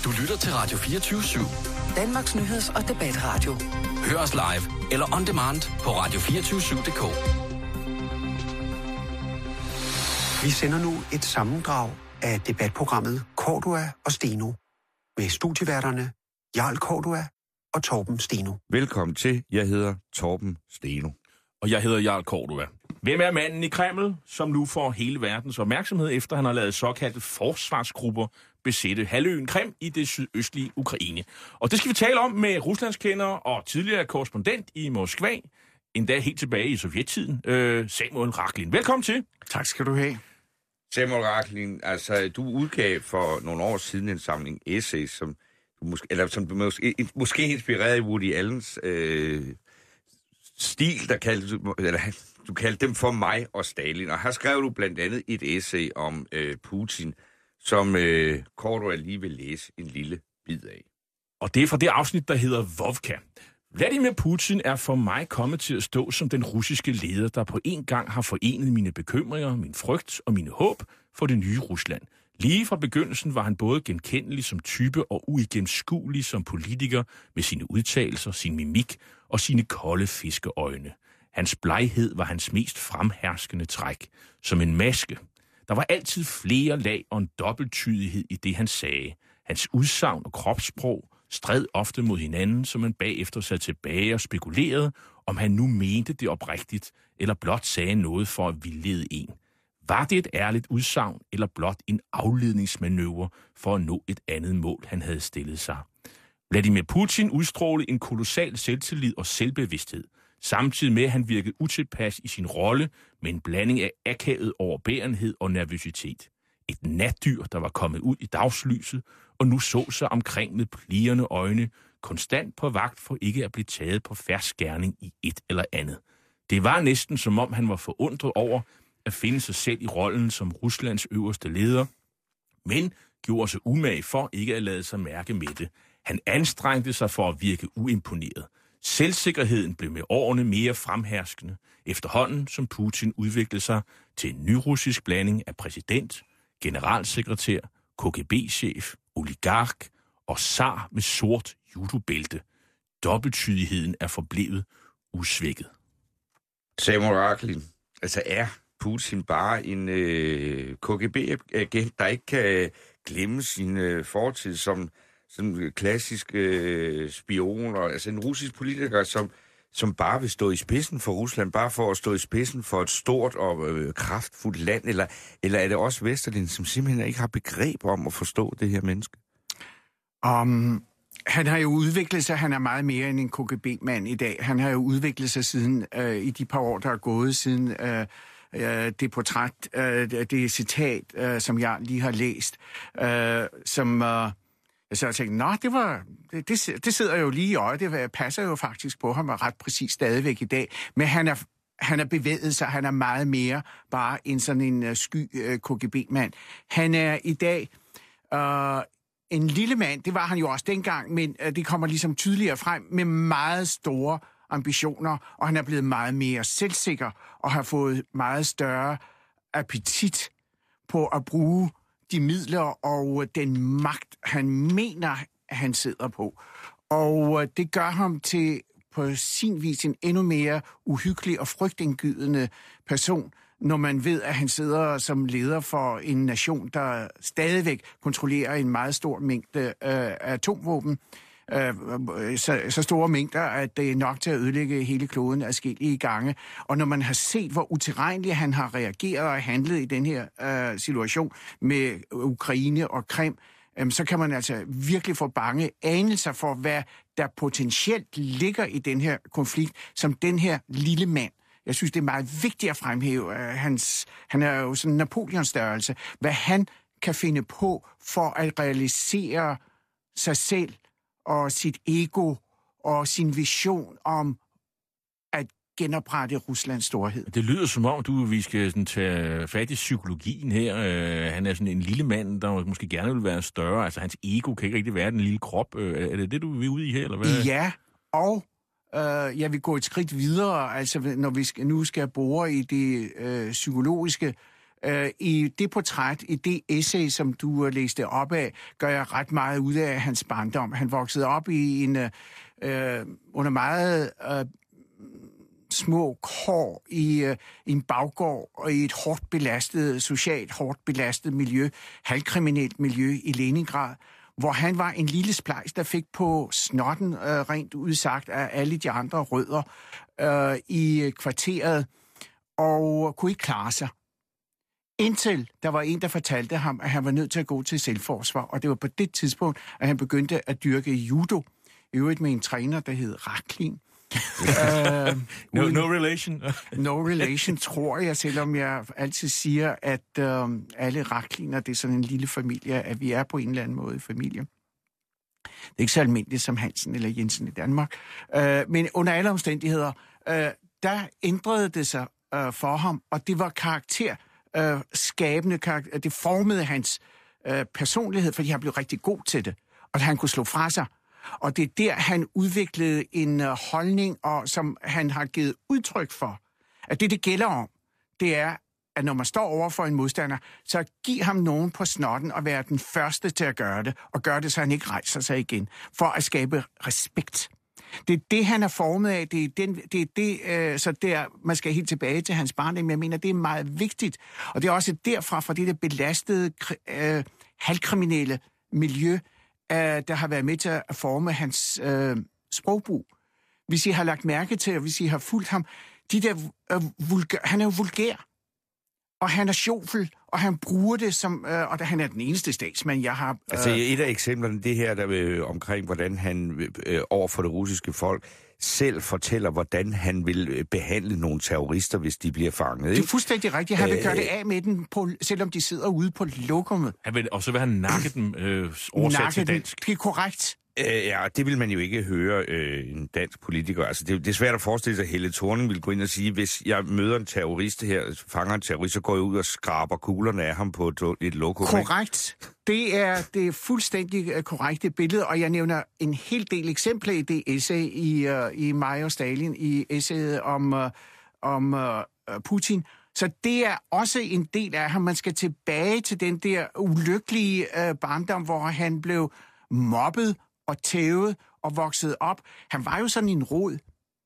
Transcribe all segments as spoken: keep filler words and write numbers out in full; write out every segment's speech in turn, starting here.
Du lytter til Radio fireogtyve syv. Danmarks nyheds- og debatradio. Hør os live eller on demand på radio to fire syv punktum d k. Vi sender nu et sammendrag af debatprogrammet Cordua og Steno med studieværterne Jarl Cordua og Torben Steno. Velkommen til. Jeg hedder Torben Steno. Og jeg hedder Jarl Cordua. Hvem er manden i Kreml, som nu får hele verdens opmærksomhed, efter han har lavet såkaldte forsvarsgrupper besætte halvøen Krim i det sydøstlige Ukraine? Og det skal vi tale om med ruslandskender og tidligere korrespondent i Moskva, endda helt tilbage i sovjettiden, øh, Samuel Raklin. Velkommen til. Tak skal du have. Samuel Raklin, altså du udgav for nogle år siden en samling essays, som du måske, eller som du måske, måske inspireret i Woody Allens øh, stil, der kaldte, eller du kaldte dem for mig og Stalin. Og her skrev du blandt andet et essay om øh, Putin, som øh, Cordua lige vil læse en lille bid af. Og det er fra det afsnit, der hedder Vovka. Vladimir Putin er for mig kommet til at stå som den russiske leder, der på en gang har forenet mine bekymringer, min frygt og mine håb for det nye Rusland. Lige fra begyndelsen var han både genkendelig som type og uigennemskuelig som politiker med sine udtalelser, sin mimik og sine kolde fiskeøjne. Hans bleghed var hans mest fremherskende træk, som en maske. Der var altid flere lag og en dobbelttydighed i det, han sagde. Hans udsagn og kropssprog stred ofte mod hinanden, så man bagefter sad tilbage og spekulerede, om han nu mente det oprigtigt, eller blot sagde noget for at vildlede en. Var det et ærligt udsagn, eller blot en afledningsmanøvre for at nå et andet mål, han havde stillet sig? Vladimir Putin udstrålede en kolossal selvtillid og selvbevidsthed, samtidig med at han virkede utilpas i sin rolle med en blanding af akavet overbærenhed og nervøsitet. Et natdyr, der var kommet ud i dagslyset, og nu så sig omkring med plirrende øjne, konstant på vagt for ikke at blive taget på fersk gerning i et eller andet. Det var næsten som om han var forundret over at finde sig selv i rollen som Ruslands øverste leder, men gjorde sig umage for ikke at lade sig mærke med det. Han anstrengte sig for at virke uimponeret. Selvsikkerheden blev med årene mere fremherskende, efterhånden som Putin udviklede sig til en nyrussisk blanding af præsident, generalsekretær, K G B-chef, oligark og zar med sort judobælte. Dobbelttydigheden er forblevet usvækket. Samuel Raklin, altså er Putin bare en øh, K G B-agent, der ikke kan glemme sin øh, fortid som sådan klassisk øh, spion, og, altså en russisk politiker, som, som bare vil stå i spidsen for Rusland, bare for at stå i spidsen for et stort og øh, kraftfuldt land, eller, eller er det også Vesterland, som simpelthen ikke har begreb om at forstå det her menneske? Um, han har jo udviklet sig, han er meget mere end en K G B-mand i dag. Han har jo udviklet sig siden, øh, i de par år, der er gået siden øh, øh, det portræt, øh, det citat, øh, som jeg lige har læst, øh, som... Øh, Så jeg tænkte, nå, det, var, det, det, det sidder jo lige i øjet, det passer jo faktisk på ham ret præcis stadigvæk i dag. Men han er, han er bevæget sig, han er meget mere bare en sådan en uh, sky uh, K G B-mand. Han er i dag uh, en lille mand, det var han jo også dengang, men uh, det kommer ligesom tydeligere frem med meget store ambitioner, og han er blevet meget mere selvsikker og har fået meget større appetit på at bruge de midler og den magt, han mener, han sidder på. Og det gør ham til på sin vis en endnu mere uhyggelig og frygtindgydende person, når man ved, at han sidder som leder for en nation, der stadigvæk kontrollerer en meget stor mængde øh, atomvåben. Øh, så, så store mængder, at det er nok til at ødelægge hele kloden adskillige gange. Og når man har set, hvor utilregneligt han har reageret og handlet i den her øh, situation med Ukraine og Krim, øh, så kan man altså virkelig få bange anelser for, hvad der potentielt ligger i den her konflikt, som den her lille mand. Jeg synes, det er meget vigtigt at fremhæve. Øh, hans, han er jo sådan en Napoleons størrelse. Hvad han kan finde på for at realisere sig selv og sit ego og sin vision om at genoprette Ruslands storhed. Det lyder som om, du vi skal sådan, tage fat i psykologien her. Uh, han er sådan en lille mand, der måske gerne vil være større. Altså, hans ego kan ikke rigtig være den lille krop. Uh, er det det, du vil ud i her, eller hvad? Ja, og uh, jeg vil gå et skridt videre. Altså, når vi skal, nu skal bore i det uh, psykologiske Øh, I det portræt, i det essay, som du læste op af, gør jeg ret meget ud af hans barndom. Han voksede op i en øh, under meget øh, små kår i, øh, i en baggård og i et hårdt belastet, socialt hårdt belastet miljø, halvkriminelt miljø i Leningrad, hvor han var en lille splejs, der fik på snotten, øh, rent udsagt af alle de andre rødder øh, i kvarteret, og kunne ikke klare sig. Indtil der var en, der fortalte ham, at han var nødt til at gå til selvforsvar, og det var på det tidspunkt, at han begyndte at dyrke judo, i øvrigt med en træner, der hed Raklin. uh, no, no relation. no relation, tror jeg, selvom jeg altid siger, at uh, alle Rakliner, det er sådan en lille familie, at vi er på en eller anden måde familie. Det er ikke så almindeligt som Hansen eller Jensen i Danmark. Uh, men under alle omstændigheder, uh, der ændrede det sig uh, for ham, og det var karakter, uh, skabende karakter, det formede hans uh, personlighed, fordi han blev rigtig god til det, og han kunne slå fra sig. Og det er der, han udviklede en uh, holdning, og som han har givet udtryk for, at det, det gælder om, det er, at når man står over for en modstander, så giv ham nogen på snotten og være den første til at gøre det, og gøre det, så han ikke rejser sig igen, for at skabe respekt. Det er det, han er formet af. Det er, den, det, er det, øh, så der, man skal helt tilbage til hans barndom. Jeg mener, det er meget vigtigt. Og det er også derfra, fra det der belastede, øh, halvkriminelle miljø, der har været med til at forme hans øh, sprogbrug. Hvis I har lagt mærke til, og hvis I har fulgt ham, de der, øh, vulgær, han er jo vulgær, og han er sjovfuld, og han bruger det som, øh, og han er den eneste statsmand, jeg har... Øh... Altså et af eksemplerne, det her der øh, omkring, hvordan han øh, over for det russiske folk selv fortæller, hvordan han vil behandle nogle terrorister, hvis de bliver fanget. Ikke? Det er fuldstændig rigtigt. Han vil gøre det af med dem, på, selvom de sidder ude på lokummet. Han vil, og så vil han nakke dem øh, oversat nakke til dansk. Dem. Det er korrekt. Øh, ja, det vil man jo ikke høre øh, en dansk politiker. Altså, det, det er svært at forestille sig, at Helle Thorning vil gå ind og sige, hvis jeg møder en terrorist her, fanger en terrorist, så går jeg ud og skraber kuglerne af ham på et, et lokum. Korrekt. Det er det fuldstændig korrekte billede, og jeg nævner en hel del eksempler i det essay i, uh, i mig og Stalin, i essayet om, uh, om uh, Putin. Så det er også en del af ham. Man skal tilbage til den der ulykkelige uh, barndom, hvor han blev mobbet og tævet og vokset op. Han var jo sådan en rod,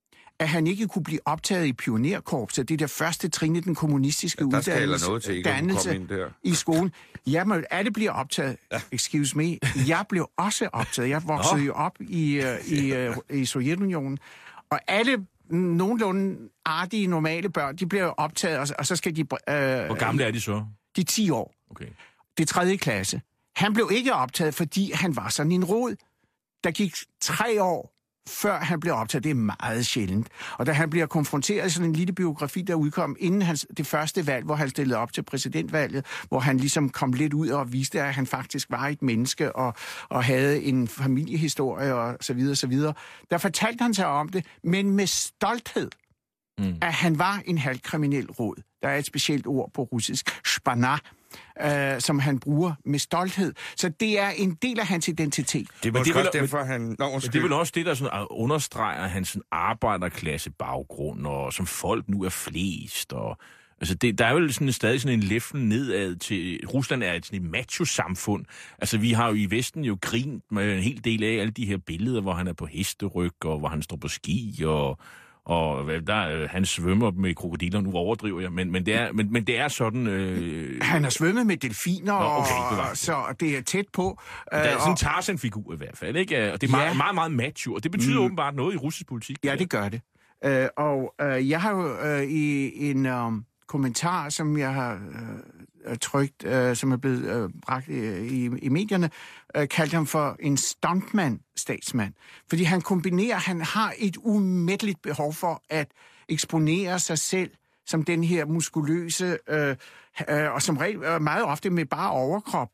at han ikke kunne blive optaget i pionerkorpset. Det er det første trin i den kommunistiske ja, uddannelse noget til, ikke i skolen. Jamen, alle bliver optaget. Ja. Excuse me. Jeg blev også optaget. Jeg voksede Nå. jo op i, uh, i, uh, i Sovjetunionen. Og alle nogenlunde artige, normale børn, de bliver optaget, og, og så skal de... Uh, Hvor gamle er de så? De er ti år. Okay. Det er tredje klasse. Han blev ikke optaget, fordi han var sådan en rod. Der gik tre år, før han blev optaget. Det er meget sjældent. Og da han bliver konfronteret i sådan en lille biografi, der udkom inden hans, det første valg, hvor han stillede op til præsidentvalget, hvor han ligesom kom lidt ud og viste, at han faktisk var et menneske og, og havde en familiehistorie og så videre, så videre. Der fortalte han sig om det, men med stolthed, mm. at han var en halvkriminel rod. Der er et specielt ord på russisk, shpana, Uh, som han bruger med stolthed. Så det er en del af hans identitet. Det er også derfor, han... Nå, det er vel også det, der sådan understreger hans arbejderklasse baggrund, og som folk nu er flest. Og, altså det, der er jo sådan, stadig sådan en leften nedad til... Rusland er et, sådan et macho-samfund. Altså vi har jo i Vesten jo grint med en hel del af alle de her billeder, hvor han er på hesteryg, og hvor han står på ski, og... Og der, han svømmer med krokodiller, nu overdriver jeg, men, men, det, er, men, men det er sådan... Øh... Han har svømmet med delfiner, Nå, okay, og, så det er tæt på. Øh, det er sådan en Tarzan-figur i hvert fald, ikke? Og det er meget, ja. meget, meget macho, og det betyder mm. åbenbart noget i russisk politik. Ja, det gør det. Øh, og øh, jeg har jo øh, i en øh, kommentar, som jeg har øh, trykt, øh, som er blevet øh, bragt i, i, i medierne, øh, kaldt ham for en stuntman-statsmand. Fordi han kombinerer, han har et umætteligt behov for at eksponere sig selv som den her muskuløse, øh, øh, og som regel øh, meget ofte med bare overkrop.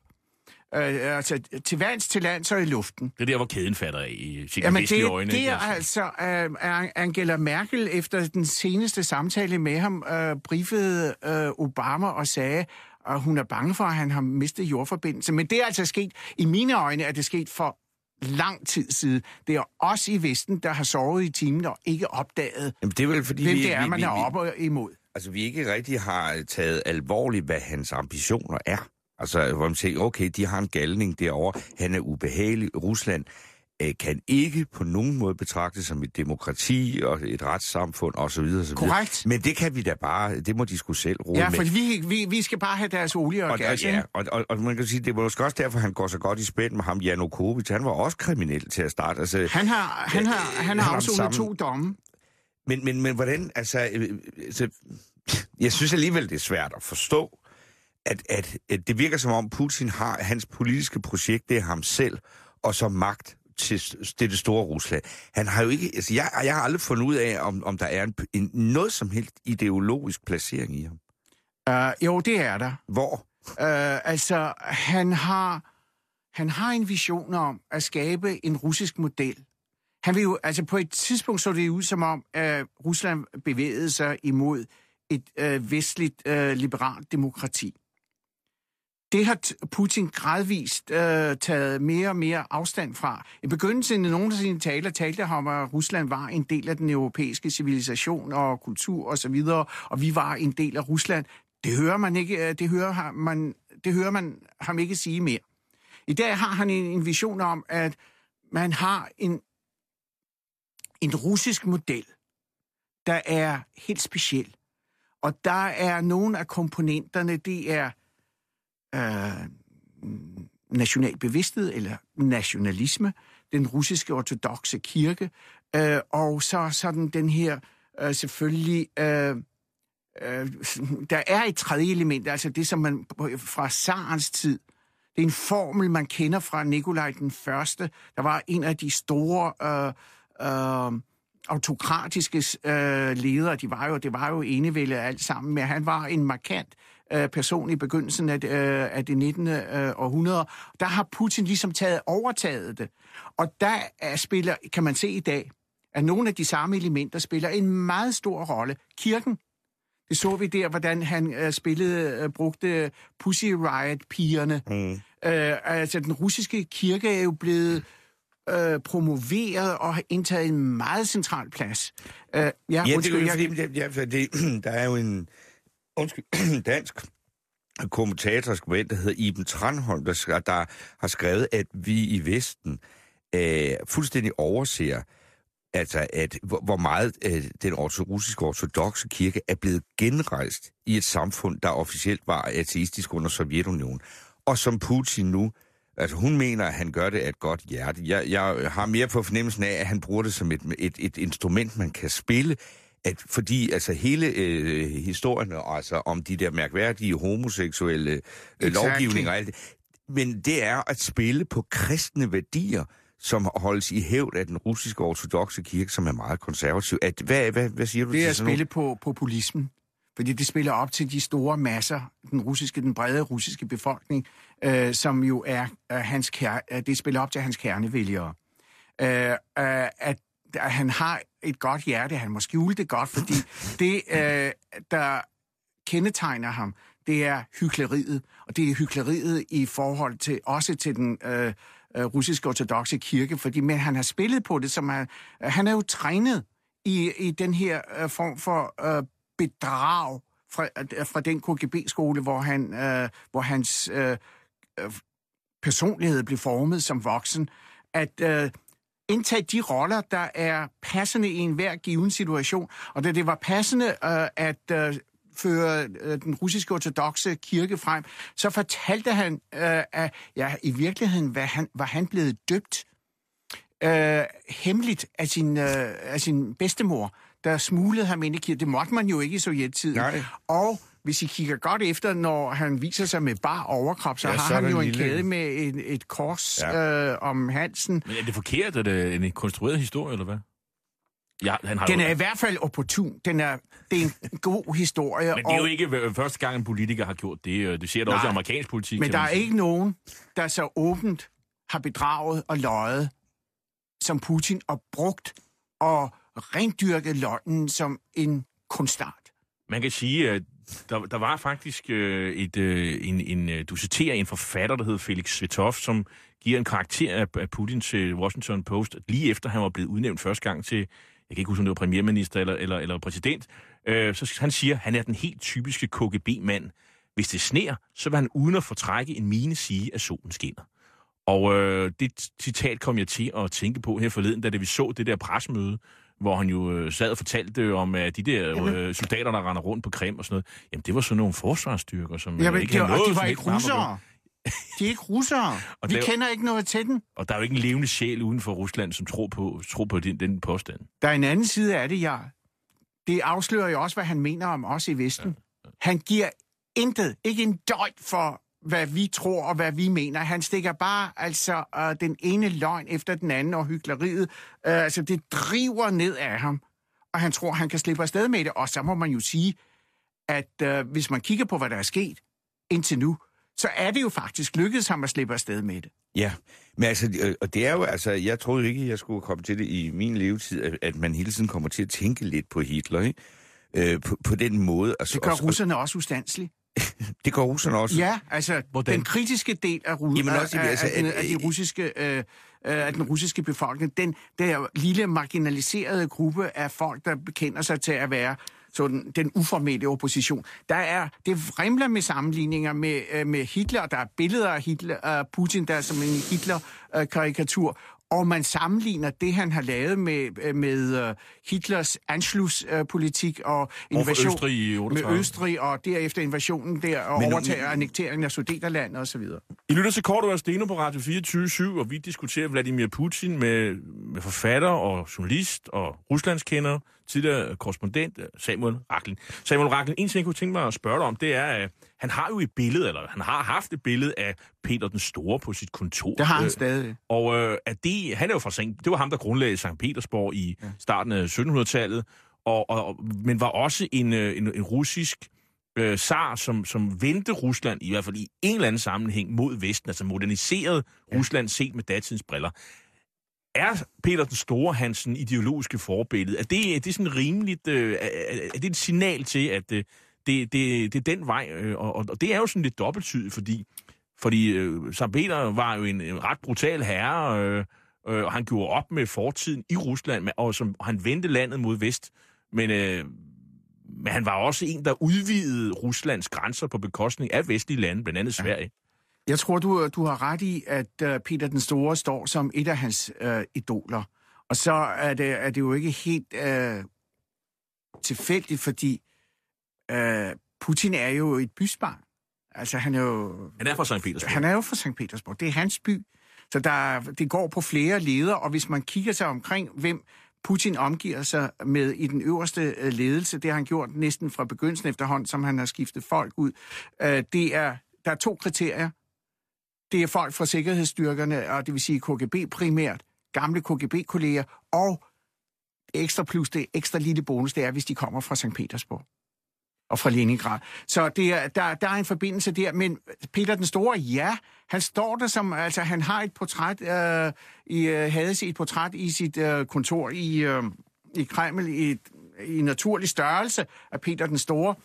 Øh, altså til vands, til land, så i luften. Det er der, hvor kæden fatter af i sine vestlige øjne. Det er altså uh, Angela Merkel, efter den seneste samtale med ham, uh, briefede uh, Obama og sagde, at hun er bange for, at han har mistet jordforbindelse. Men det er altså sket, i mine øjne, er det sket for lang tid siden. Det er os i Vesten, der har sovet i timen og ikke opdaget, Jamen, det er vel, fordi hvem vi, det er, vi, man vi, er oppe imod. altså, vi ikke rigtig har taget alvorligt, hvad hans ambitioner er. Altså, hvor man siger, okay, de har en galning derovre, han er ubehagelig. Rusland øh, kan ikke på nogen måde betragtes som et demokrati og et retssamfund osv. Korrekt. Men det kan vi da bare, det må de sgu selv rode ja, med. Ja, for vi, vi, vi skal bare have deres olie og, og gas. Ja, og, og, og man kan sige, det var måske også derfor, han går så godt i spænd med ham, Janukovic. Han var også kriminel til at starte. Altså, han har, han har, han han har afsonet to domme. Men, men, men hvordan, altså, øh, altså, jeg synes alligevel, det er svært at forstå, at, at, at det virker som om Putin har, hans politiske projekt, det er ham selv, og så magt til det, det store Rusland. Han har jo ikke, altså, jeg, jeg har aldrig fundet ud af, om, om der er en, en, noget som helst ideologisk placering i ham. Uh, jo, det er der. Hvor? Uh, altså, han har, han har en vision om at skabe en russisk model. Han vil jo, altså på et tidspunkt så det ud som om, at Rusland bevægede sig imod et øh, vestligt øh, liberalt demokrati. Det har Putin gradvist øh, taget mere og mere afstand fra. I begyndelsen af nogle af sine taler talte han om, at Rusland var en del af den europæiske civilisation og kultur og så videre, og vi var en del af Rusland. Det hører man ikke, det hører man, det hører man ham ikke sige mere. I dag har han en, en vision om, at man har en en russisk model, der er helt speciel. Og der er nogle af komponenterne, det er øh, national bevidsthed eller nationalisme, den russiske ortodokse kirke, øh, og så sådan den her øh, selvfølgelig, øh, øh, der er et tredje element, altså det, som man fra tsarens tid, det er en formel, man kender fra Nikolaj den Første, der var en af de store øh, øh, autokratiske øh, ledere, de var jo, det var jo enevælde alt sammen, men han var en markant øh, person i begyndelsen af, øh, af det nittende Øh, århundrede. Der har Putin ligesom taget overtaget det. Og der er, spiller, kan man se i dag, at nogle af de samme elementer spiller en meget stor rolle. Kirken, det så vi der, hvordan han øh, spillede, øh, brugte Pussy Riot-pigerne. Mm. Øh, altså, den russiske kirke er jo blevet Øh, promoveret og har indtaget en meget central plads. Øh, ja, ja, undskyld, det, jeg... det, ja, det, der er jo en undskyld, dansk kommentator, der hedder Iben Tranholm, der, der har skrevet, at vi i Vesten øh, fuldstændig overser, altså, at hvor, hvor meget øh, den russiske ortodokse kirke er blevet genrejst i et samfund, der officielt var ateistisk under Sovjetunionen, og som Putin nu. Altså, hun mener, at han gør det af et godt hjerte. Jeg, jeg har mere på fornemmelsen af, at han bruger det som et, et, et instrument, man kan spille. At, fordi altså hele øh, historien altså, om de der mærkværdige homoseksuelle øh, lovgivninger og alt det, men det er at spille på kristne værdier, som holdes i hævd af den russiske ortodokse kirke, som er meget konservativ. At, hvad, hvad, hvad siger du det til er at spille noget? på populismen. Fordi det spiller op til de store masser, den russiske, den brede russiske befolkning, øh, som jo er øh, hans kerne, øh, det spiller op til hans kernevælgere. Øh, øh, at, at han har et godt hjerte, han må skjule det godt, fordi det, øh, der kendetegner ham, det er hykleriet, og det er hykleriet i forhold til, også til den øh, russiske ortodokse kirke, fordi men han har spillet på det, som er, han er jo trænet i, i den her øh, form for øh, bedrag fra, fra den K G B-skole, hvor, han, øh, hvor hans øh, personlighed blev formet som voksen, at øh, indtage de roller, der er passende i enhver given situation. Og da det var passende øh, at øh, føre øh, den russiske ortodokse kirke frem, så fortalte han, øh, at ja, i virkeligheden var han, var han blevet døbt øh, hemmeligt af sin, øh, af sin bedstemor, der smuglede ham ind i kirken. Det måtte man jo ikke i sovjettiden. Nej. Og hvis I kigger godt efter, når han viser sig med bar overkrop, så ja, har så han jo en lille kæde med et, et kors ja. øh, om halsen. Men er det forkert? Er det en konstrueret historie, eller hvad? Ja, han har den jo... er i hvert fald opportun. Den er, det er en god historie. Men det er jo ikke første gang, en politiker har gjort det. Det ser der også i amerikansk politik. Men der er ikke nogen, der så åbent har bedraget og løjet som Putin og brugt og rendyrket løgnen som en kunstart. Man kan sige, at der, der var faktisk øh, et, øh, en, en, du citerer en forfatter, der hed Felix Svetov, som giver en karakter af, af Putin til Washington Post, lige efter han var blevet udnævnt første gang til, jeg kan ikke huske, om det var premierminister eller, eller, eller præsident, Øh, så han siger, han er den helt typiske K G B-mand. Hvis det sner, så vil han uden at fortrække en mine sige, at solen skinner. Og øh, det citat kom jeg til at tænke på her forleden, da det, vi så det der pressemøde, hvor han jo øh, sad og fortalte om, at de der øh, soldater, der render rundt på Krim og sådan noget, jamen det var sådan nogle forsvarsstyrker, som ja, øh, ikke havde noget... Og de var ikke russere. De er ikke russere. Vi der, kender ikke noget til den. Og der er jo ikke en levende sjæl uden for Rusland, som tror på, tror på den, den påstand. Der er en anden side af det, ja. Det afslører jo også, hvad han mener om os i Vesten. Ja, ja. Han giver intet, ikke en døjt for, hvad vi tror og hvad vi mener. Han stikker bare altså øh, den ene løgn efter den anden, og hykleriet. Øh, altså, det driver ned af ham, og han tror, han kan slippe afsted med det. Og så må man jo sige, at øh, hvis man kigger på, hvad der er sket indtil nu, så er det jo faktisk lykkedes ham at slippe afsted med det. Ja, men altså, og det er jo, altså, jeg troede ikke, jeg skulle komme til det i min levetid, at, at man hele tiden kommer til at tænke lidt på Hitler, ikke? Øh, på, på den måde. Altså, det gør også, russerne også ustandsligt. Det gør russerne også. Ja, altså, Hvordan? Den kritiske del af, Ru- Jamen også, af, altså, af, den, af, de russiske, øh, af den russiske befolkning, den der lille marginaliserede gruppe af folk, der bekender sig til at være sådan den uformelle opposition. Der er, det vrimler med sammenligninger med, med Hitler. Der er billeder af Hitler, af Putin, der er som en Hitler-karikatur. Og man sammenligner det, han har lavet med, med uh, Hitlers Anschluss-politik uh, og invasion Østrig i med Østrig, og derefter invasionen der, og overtager annekteringen af Sudeterlandet osv. I lytter til Kort og Steno på Radio fireogtyve syv, og vi diskuterer Vladimir Putin med, med forfatter og journalist og ruslandskender, tidligere korrespondent Samuel Rachlin. Samuel Rachlin, en ting, jeg kunne tænke mig at spørge dig om, det er, at han har jo et billede, eller han har haft et billede af Peter den Store på sit kontor. Det har han stadig. Og øh, at det, han er jo fra Sankt, det var ham, der grundlagde Sankt Petersborg i ja. starten af syttenhundredetallet, og, og, men var også en, en, en russisk øh, zar, som, som vendte Rusland, i hvert fald i en eller anden sammenhæng, mod Vesten, altså moderniserede ja. Rusland set med datidens briller. Er Peter den Store hans ideologiske forbillede? Er det, er det sådan rimeligt? Øh, er, er det et signal til, at øh, det, det, det er den vej? Øh, og, og det er jo sådan lidt dobbelttydigt, fordi, fordi øh, Sankt Peter var jo en, en ret brutal herre, øh, øh, og han gjorde op med fortiden i Rusland, og, som, og han vendte landet mod vest. Men, øh, men han var også en, der udvidede Ruslands grænser på bekostning af vestlige lande, blandt andet Sverige. Ja. Jeg tror, du, du har ret i, at uh, Peter den Store står som et af hans uh, idoler. Og så er det, er det jo ikke helt uh, tilfældigt, fordi uh, Putin er jo et bysbarn. Altså, han er jo... Han er fra Sankt Petersborg. Han er jo fra Sankt Petersborg. Det er hans by. Så der, det går på flere ledere, og hvis man kigger sig omkring, hvem Putin omgiver sig med i den øverste uh, ledelse, det har han gjort næsten fra begyndelsen efterhånden, som han har skiftet folk ud. Uh, det er, der er to kriterier. Det er folk fra sikkerhedsstyrkerne, og det vil sige K G B primært, gamle K G B-kolleger, og ekstra plus, det ekstra lille bonus, det er, hvis de kommer fra Sankt Petersborg og fra Leningrad. Så det er, der, der er en forbindelse der, men Peter den Store, ja, han står der som, altså han har et portræt, øh, i, havde et portræt i sit øh, kontor i, øh, i Kreml, i, i naturlig størrelse af Peter den Store,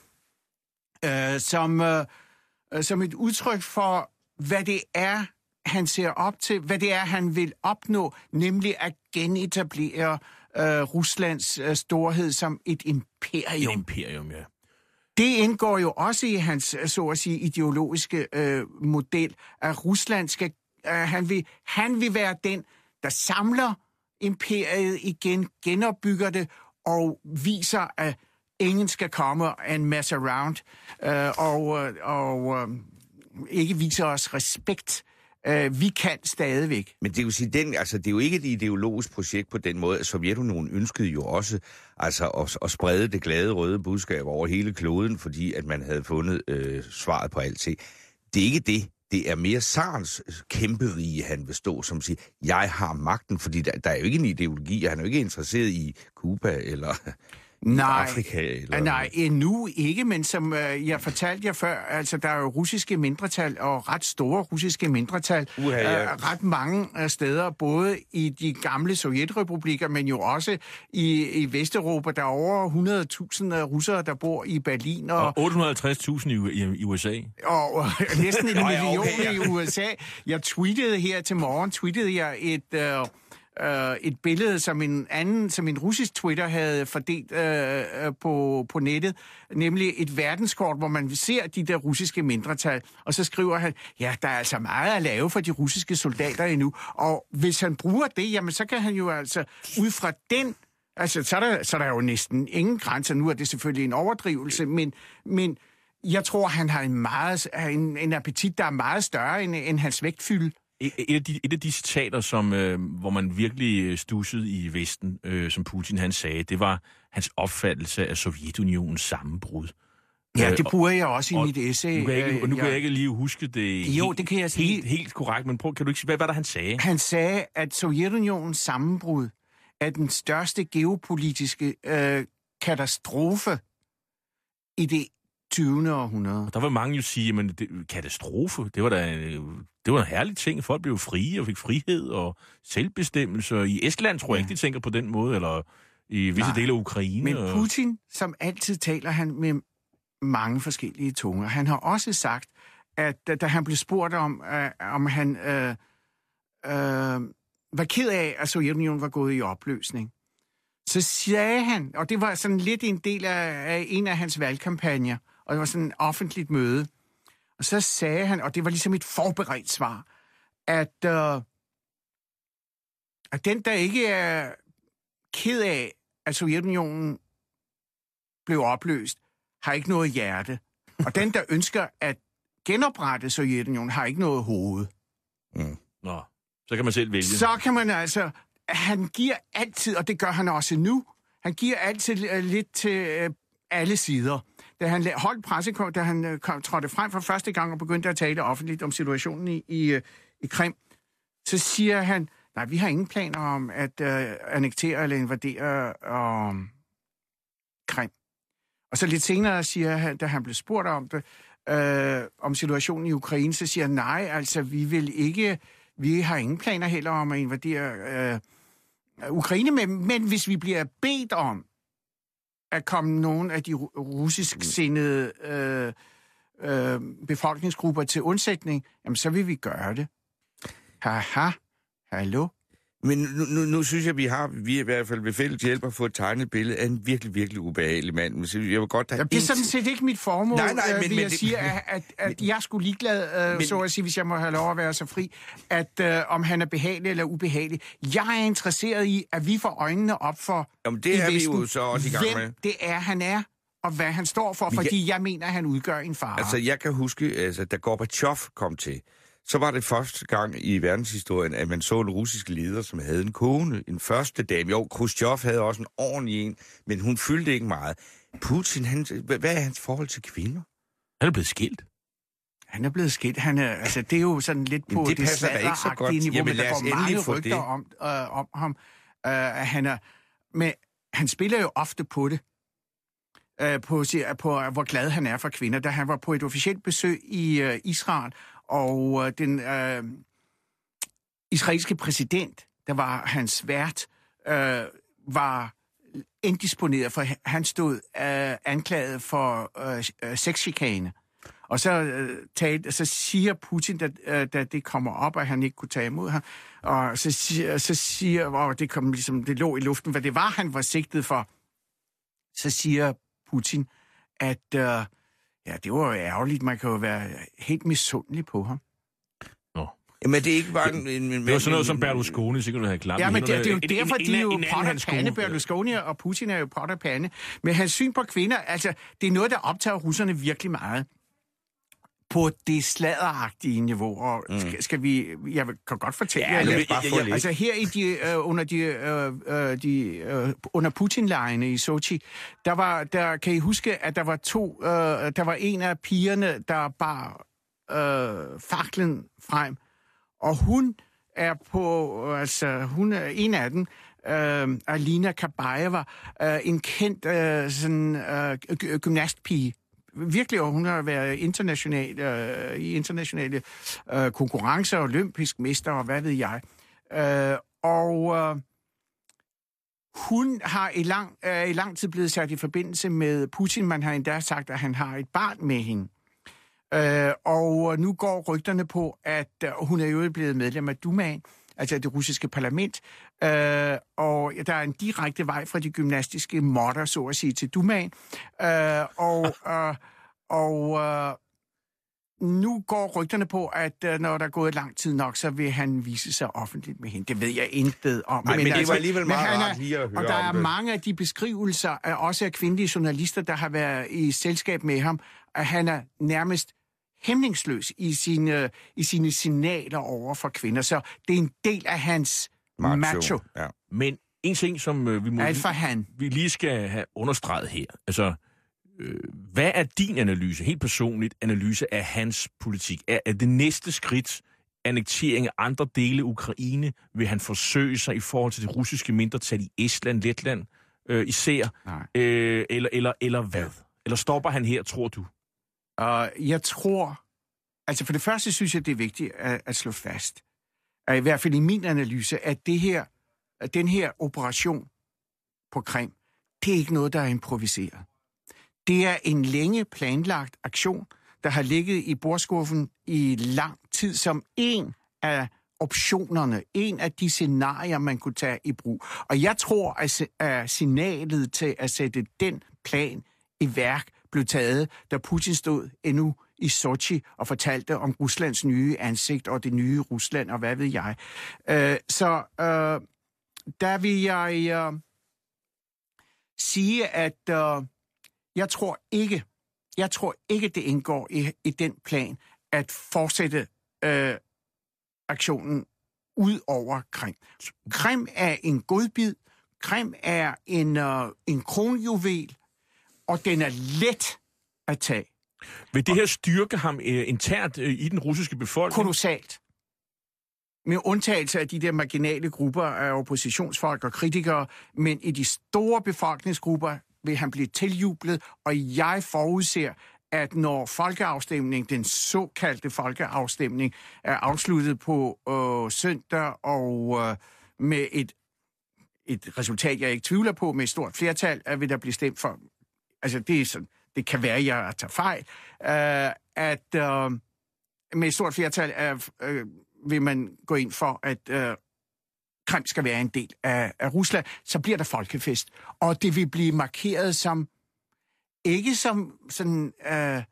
øh, som, øh, som et udtryk for, hvad det er, han ser op til, hvad det er, han vil opnå, nemlig at genetablere øh, Ruslands øh, storhed som et imperium. Et imperium, ja. Det indgår jo også i hans, så at sige, ideologiske øh, model, at Rusland skal, øh, han, vil, han vil være den, der samler imperiet igen, genopbygger det og viser, at ingen skal komme and mess around, øh, og, og øh, ikke viser os respekt. Uh, vi kan stadigvæk. Men det vil sige, den, altså, det er jo ikke et ideologisk projekt på den måde. Sovjetunionen ønskede jo også altså, at, at sprede det glade røde budskab over hele kloden, fordi at man havde fundet øh, svaret på alt. Det er ikke det. Det er mere zarens kæmperige, han vil stå, som siger, jeg har magten, fordi der, der er jo ikke en ideologi, han er jo ikke interesseret i Cuba eller... Nej, Afrika, eller... nej, endnu ikke, men som øh, jeg fortalte jer før, altså der er jo russiske mindretal, og ret store russiske mindretal, Uha, ja. øh, ret mange øh, steder, både i de gamle sovjetrepublikker, men jo også i, i Vesteuropa. Der er over hundrede tusind russere, der bor i Berlin. Og, og otte hundrede og halvtreds tusind i, i, i U S A. Og øh, næsten en Nå, ja, million okay, ja. i U S A. Jeg tweetede her til morgen, tweetede jeg et... Øh, øh, et billede, som en anden, som en russisk Twitter havde fordelt øh, på, på nettet, nemlig et verdenskort, hvor man ser de der russiske mindretal, og så skriver han, ja, der er altså meget at lave for de russiske soldater endnu, og hvis han bruger det, jamen så kan han jo altså ud fra den, altså så er der, så er der jo næsten ingen grænser, nu er det selvfølgelig en overdrivelse, men, men jeg tror, han har en, meget, en, en appetit, der er meget større end, end hans vægtfylde. Et af, de, et af de citater, som, øh, hvor man virkelig stussede i Vesten, øh, som Putin han sagde, det var hans opfattelse af Sovjetunionens sammenbrud. Ja, det bruger jeg også i og mit essay. Nu kan jeg ikke, nu kan ja. jeg ikke lige huske det jo, helt, det kan jeg sige. helt, helt korrekt, men prøv, kan du ikke sige, hvad var det, han sagde? Han sagde, at Sovjetunionens sammenbrud er den største geopolitiske øh, katastrofe i det tyvende århundrede. Og der var mange jo sige, men det, katastrofe, det var da det var en herlig ting. Folk blev frie og fik frihed og selvbestemmelse. I Estland tror jeg ja. ikke, de tænker på den måde, eller i visse Nej. dele af Ukraine. Men Putin, som altid taler han med mange forskellige tunger. Han har også sagt, at da han blev spurgt om, øh, om han øh, øh, var ked af, at Sovjetunionen var gået i opløsning, så sagde han, og det var sådan lidt en del af, af en af hans valgkampagner, og det var sådan et offentligt møde, og så sagde han, og det var ligesom et forberedt svar, at, øh, at den, der ikke er ked af, at Sovjetunionen blev opløst, har ikke noget hjerte. Og den, der ønsker at genoprette Sovjetunionen, har ikke noget hoved. Mm. Nå, så kan man selv vælge. Så kan man altså... Han giver altid, og det gør han også nu, han giver altid lidt til alle sider. Da han holdt pressekonference, da han kom, trådte frem for første gang og begyndte at tale offentligt om situationen i, i, i Krim, så siger han, nej, vi har ingen planer om at uh, annektere eller invadere uh, Krim. Og så lidt senere siger han, da han blev spurgt om det, uh, om situationen i Ukraine, så siger han, nej, altså vi vil ikke, vi har ingen planer heller om at invadere uh, Ukraine, men, men hvis vi bliver bedt om at komme nogle af de russisk sindede øh, øh, befolkningsgrupper til undsætning, jamen så vil vi gøre det. Haha, hallo? Men nu, nu, nu synes jeg, vi har, vi er i hvert fald ved fælles hjælp at få et tegnet et billede af en virkelig, virkelig ubehagelig mand. Jeg vil godt have ja, det er sådan set ikke mit formål, nej, nej, men, øh, vil jeg det, sige, at, at, at jeg skulle ligeglad, øh, men, så at sige, hvis jeg må have lov at være så fri, at øh, om han er behagelig eller ubehagelig. Jeg er interesseret i, at vi får øjnene op for jamen, det er Vesten, vi jo så også i gang med. Hvem det er, han er, og hvad han står for, fordi jeg, jeg mener, at han udgør en fare. Altså, jeg kan huske, altså, da Gorbachev kom til, så var det første gang i verdenshistorien, at man så en russisk leder, som havde en kone, en første dame. Jo, Khrushchev havde også en ordentlig en, men hun fyldte ikke meget. Putin, han, hvad er hans forhold til kvinder? Han er blevet skilt. Han er blevet skilt. Han er, altså, det er jo sådan lidt på det, det sladderagtige niveau, men der går mange rygter om, øh, om ham. Uh, han er, men han spiller jo ofte på det. Uh, på, på, hvor glad han er for kvinder. Da han var på et officielt besøg i uh, Israel, og uh, den uh, israelske præsident, der var hans vært, uh, var indisponeret, for han stod uh, anklaget for uh, sexchikane. Og så, uh, talte, så siger Putin, da, uh, da det kommer op, at han ikke kunne tage imod ham, og så siger, så siger og det, kom, ligesom, det lå i luften, hvad det var, han var sigtet for, så siger Putin, at uh, ja, det var jo ærgerligt, man kan jo være helt misundelig på ham. Nå. Jamen, det er ikke bare en... en, en det var sådan noget som Berlusconi, sikkert have klappet. Ja, men det, det er jo derfor, de er jo potter pande. Berlusconi og Putin er jo potter pande. Men hans syn på kvinder, altså, det er noget, der optager russerne virkelig meget. På det sladderagtige niveau, og skal, skal vi... Jeg kan godt fortælle ja, jer lidt. Ja, ja, ja, altså her i de, uh, under de, uh, de uh, under Putin-lejrene i Sochi, der var, der kan I huske, at der var to, uh, der var en af pigerne, der bar uh, faklen frem, og hun er på, altså hun er en af dem, uh, Alina Kabaeva, uh, en kendt uh, sådan uh, gymnastpige. Virkelig, og hun har været international, øh, i internationale øh, konkurrencer, olympisk mester, og hvad ved jeg. Øh, og øh, hun har i lang, øh, i lang tid blevet sat i forbindelse med Putin. Man har endda sagt, at han har et barn med hende. Øh, og nu går rygterne på, at øh, hun er jo blevet medlem af Dumaen, altså det russiske parlament, øh, og der er en direkte vej fra de gymnastiske måtter, så at sige, til Dumaen, øh, og, øh, og øh, nu går rygterne på, at øh, når der er gået lang tid nok, så vil han vise sig offentligt med hende. Det ved jeg intet om. Nej, men, men det altså, var alligevel meget rart lige at høre og der er det. mange af de beskrivelser, af, også af kvindelige journalister, der har været i selskab med ham, at han er nærmest hæmningsløs i sine, i sine signaler over for kvinder. Så det er en del af hans macho. macho. Ja. Men en ting, som øh, vi, må, Alfa han. vi lige skal have understreget her, altså, øh, hvad er din analyse, helt personligt analyse af hans politik? Er, er det næste skridt annektering af andre dele af Ukraine? Vil han forsøge sig i forhold til det russiske mindretal i Estland, Letland øh, især? Øh, eller, eller, eller hvad? Eller stopper han her, tror du? Og jeg tror, altså for det første synes jeg, det er vigtigt at, at slå fast, at i hvert fald i min analyse, at det her, at den her operation på Krim, det er ikke noget, der er improviseret. Det er en længe planlagt aktion, der har ligget i bordskuffen i lang tid som en af optionerne, en af de scenarier, man kunne tage i brug. Og jeg tror, at signalet til at sætte den plan i værk blev taget, da Putin stod endnu i Sochi og fortalte om Ruslands nye ansigt og det nye Rusland, og hvad ved jeg. Øh, så øh, der vil jeg øh, sige, at øh, jeg tror ikke, jeg tror ikke, det indgår i, i den plan at fortsætte øh, aktionen ud over Krim. Krim er en godbid. Krim er en, øh, en kronjuvel, og den er let at tage. Vil det her styrke ham øh, internt øh, i den russiske befolkning? Kolossalt. Med undtagelse af de der marginale grupper af oppositionsfolk og kritikere, men i de store befolkningsgrupper vil han blive tiljublet, og jeg forudser, at når folkeafstemningen, den såkaldte folkeafstemning, er afsluttet på øh, søndag, og øh, med et, et resultat, jeg ikke tvivler på, med et stort flertal, at vil der blive stemt for. Altså, det er sådan, det kan være, at jeg tager fejl, øh, at øh, med et stort flertal af, øh, vil man gå ind for, at øh, Krim skal være en del af, af Rusland, så bliver der folkefest. Og det vil blive markeret som, ikke som sådan øh,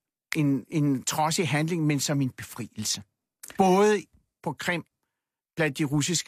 en, en trodsig handling, men som en befrielse. Både på Krim, blandt de russiske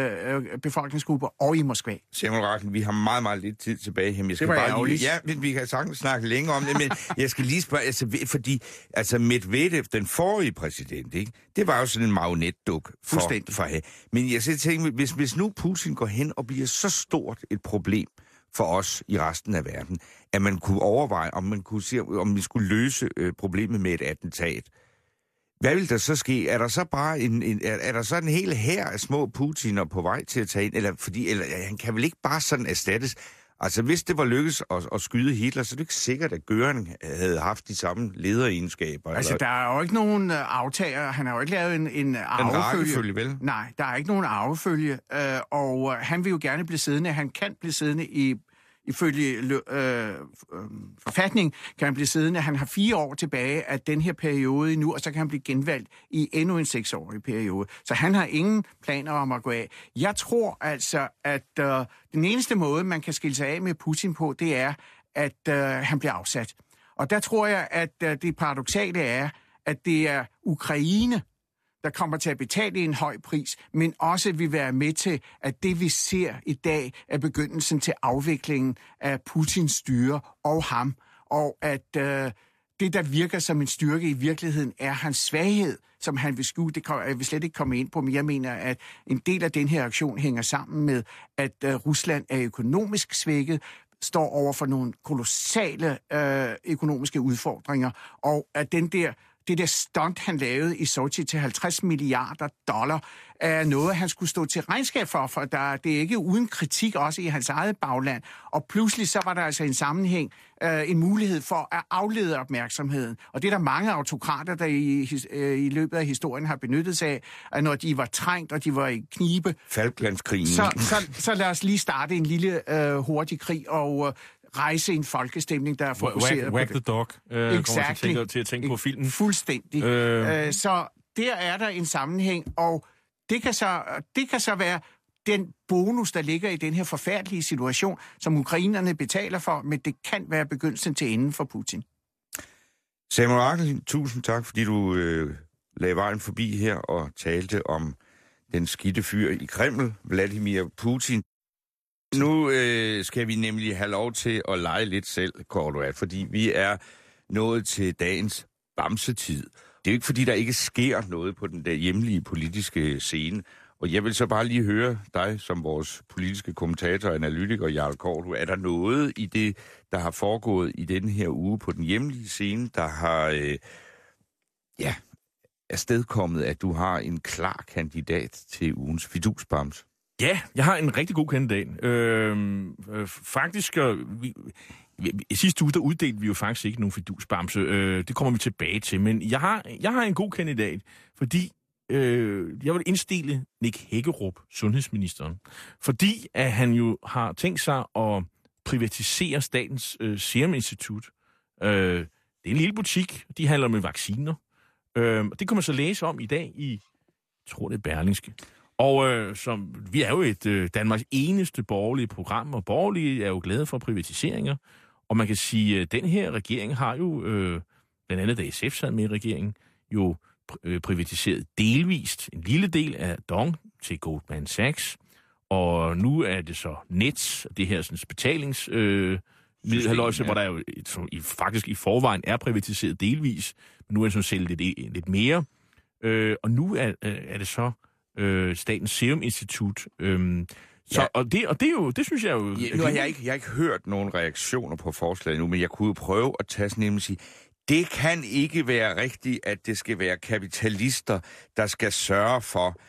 øh, befolkningsgrupper og i Moskva. Samuel Rachlin, vi har meget, meget lidt tid tilbage her. Jeg skal det var bare lige, ja, vi kan sagtens snakke længere om det, men jeg skal lige spørge, altså, fordi altså Medvedev, den forrige præsident, ikke, det var jo sådan en marionetduk for, for her. Men jeg skal tænke, hvis, hvis nu Putin går hen og bliver så stort et problem for os i resten af verden, at man kunne overveje, om man kunne se, om vi skulle løse øh, problemet med et attentat. Hvad vil der så ske? Er der så bare en, en er, er der så en hel hær af små Putiner på vej til at tage ind? Eller, fordi, eller han kan vel ikke bare sådan erstattes? Altså, hvis det var lykkes at, at skyde Hitler, så er det ikke sikkert, at Göring havde haft de samme lederegenskaber. Altså, eller... der er jo ikke nogen aftager. Han har jo ikke lavet en, en arvefølge. vel? Nej, der er ikke nogen arvefølge. Øh, og han vil jo gerne blive siddende. Han kan blive siddende i... Ifølge øh, øh, forfatning kan han blive siddende. Han har fire år tilbage af den her periode nu, og så kan han blive genvalgt i endnu en seksårig periode. Så han har ingen planer om at gå af. Jeg tror altså, at øh, den eneste måde, man kan skille sig af med Putin på, det er, at øh, han bliver afsat. Og der tror jeg, at øh, det paradoksale er, at det er Ukraine, der kommer til at betale en høj pris, men også vil være med til, at det vi ser i dag er begyndelsen til afviklingen af Putins styre og ham, og at øh, det, der virker som en styrke i virkeligheden, er hans svaghed, som han vil skue. Det kan jeg vil slet ikke komme ind på, men jeg mener, at en del af den her aktion hænger sammen med, at øh, Rusland er økonomisk svækket, står over for nogle kolossale øh, økonomiske udfordringer, og at den der det der stunt, han lavede i Sochi til halvtreds milliarder dollar, er noget, han skulle stå til regnskab for, for der, det er ikke uden kritik også i hans eget bagland. Og pludselig så var der altså en sammenhæng, øh, en mulighed for at aflede opmærksomheden. Og det er der mange autokrater, der i, øh, i løbet af historien har benyttet sig af, at når de var trængt, og de var i knibe, Falklandskrigen. Så, så, så lad os lige starte en lille øh, hurtig krig, og øh, rejse en folkestemning, der er fokuseret wag, på wag det. the dog, øh, exactly. kommer til, til at tænke på filmen. Fuldstændig. Øh. Øh, så der er der en sammenhæng, og det kan så, det kan så være den bonus, der ligger i den her forfærdelige situation, som ukrainerne betaler for, men det kan være begyndelsen til enden for Putin. Samuel Rachlin, tusind tak, fordi du øh, lagde vejen forbi her og talte om den skidte fyr i Kreml, Vladimir Putin. Nu øh, skal vi nemlig have lov til at lege lidt selv, Cordua, fordi vi er nået til dagens bamsetid. Det er jo ikke, fordi der ikke sker noget på den der hjemlige politiske scene. Og jeg vil så bare lige høre dig, som vores politiske kommentator og analytiker, Jarl Cordua. Er der noget i det, der har foregået i denne her uge på den hjemlige scene, der har øh, ja, afstedkommet, at du har en klar kandidat til ugens fidusbams? Ja, jeg har en rigtig god kandidat. Øh, øh, faktisk, øh, vi, i sidste uge, der uddelte vi jo faktisk ikke nogen fidusbamse. Øh, det kommer vi tilbage til. Men jeg har, jeg har en god kandidat, fordi øh, jeg vil indstille Nick Hækkerup, sundhedsministeren. Fordi at han jo har tænkt sig at privatisere Statens øh, Serum Institut. Øh, det er en lille butik, de handler med vacciner. Øh, det kan man så læse om i dag i, jeg tror det er Berlingske. Og øh, som, vi er jo et øh, Danmarks eneste borgerlige program, og borgerlige er jo glade for privatiseringer. Og man kan sige, at den her regering har jo, øh, blandt andet da S F sad med i regeringen, jo øh, privatiseret delvist en lille del af Dong til Goldman Sachs. Og nu er det så Nets, det her sådan, betalings... Øh, middelhaløjse, ja. Hvor der jo som, i, faktisk i forvejen er privatiseret delvis, men nu er det sådan selv lidt, lidt mere. Øh, og nu er, er det så øh, Statens Serum Institut. Øh, så, ja. og, det, og det er jo, det synes jeg jo... Ja, nu har jeg ikke, jeg har ikke hørt nogen reaktioner på forslaget nu, men jeg kunne jo prøve at tage sådan en sige, det kan ikke være rigtigt, at det skal være kapitalister, der skal sørge for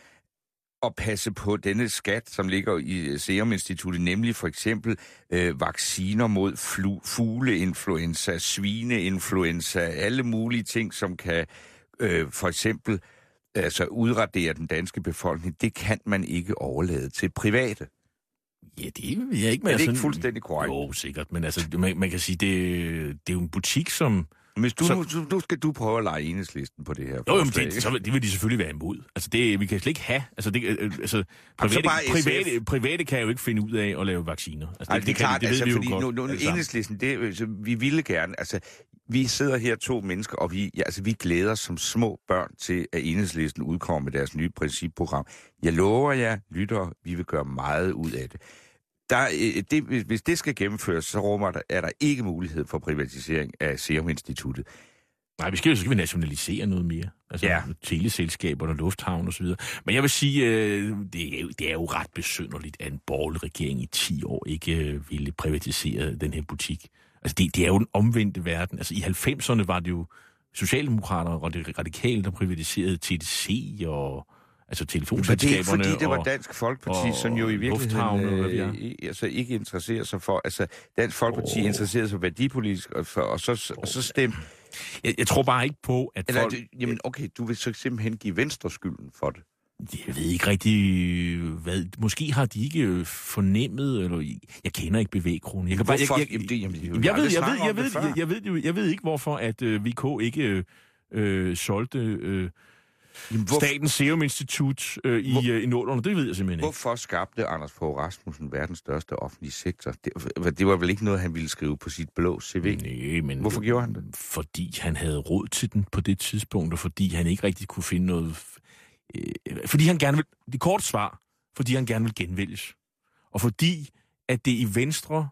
at passe på denne skat, som ligger i Serum Instituttet, nemlig for eksempel øh, vacciner mod flu, fugleinfluenza, svineinfluenza, alle mulige ting, som kan øh, for eksempel altså, udradere den danske befolkning. Det kan man ikke overlade til private. Ja, det er jeg ikke med. Er det sådan, ikke fuldstændig korrekt? Jo, sikkert, men altså, man, man kan sige, det, det er jo en butik, som... Hvis du, så, nu, nu skal du prøve at lege Enhedslisten på det her jo, forslag. Jo, det, så, det vil de selvfølgelig være imod. Altså, det, vi kan slet ikke have... Altså, det, altså, private, private, private kan jo ikke finde ud af at lave vacciner. Altså, det, altså, det, det er klart, det, det altså, ved vi fordi jo nu, godt. nu, Enhedslisten, det, altså, vi ville gerne... Altså, vi sidder her to mennesker, og vi, ja, altså, vi glæder som små børn til, at Enhedslisten udkommer med deres nye principprogram. Jeg lover jer, lyttere, vi vil gøre meget ud af det. Der, det, hvis det skal gennemføres, så rummer der, er der ikke mulighed for privatisering af Serum Instituttet. Nej, vi skal jo så skal vi nationalisere noget mere. Altså ja. Teleselskaber og lufthavn og så videre. Men jeg vil sige, øh, det, er jo, det er jo ret besynderligt, at en borgerlig regering i ti år ikke øh, ville privatisere den her butik. Altså det, det er jo den omvendte verden. Altså i halvfemserne var det jo socialdemokrater og det radikale, der privatiserede T D C og altså telefonselskaberne. Det er fordi det var Dansk Folkeparti, som jo i virkeligheden øh, øh, altså ikke interesserer sig for... Altså Dansk Folkeparti oh. interesserer sig politisk og, for, og, så, og så stemte... Jeg, jeg tror bare ikke på, at Eller, folk... Det, jamen okay, du vil så simpelthen give Venstre skylden for det. Jeg ved ikke rigtig, hvad... Måske har de ikke fornemmet, eller... Jeg kender ikke bevæggrunden. Jeg kan bare... Jeg, jeg, jeg, jeg, jeg, jeg, ved, jeg, ved, jeg, ved, jeg, jeg, ved, jeg ved ikke, hvorfor at uh, V K ikke øh, solgte... Øh, Jamen, hvor... Statens Serum Institut øh, i, hvor... øh, i nullerne, det ved jeg simpelthen ikke. Hvorfor skabte Anders Fogh Rasmussen verdens største offentlige sektor? Det, det var vel ikke noget, han ville skrive på sit blå C V? Nej, men... Hvorfor gjorde han det? Fordi han havde råd til den på det tidspunkt, og fordi han ikke rigtig kunne finde noget... Øh, fordi han gerne vil... Det korte svar, fordi han gerne vil genvælges. Og fordi, at det i Venstre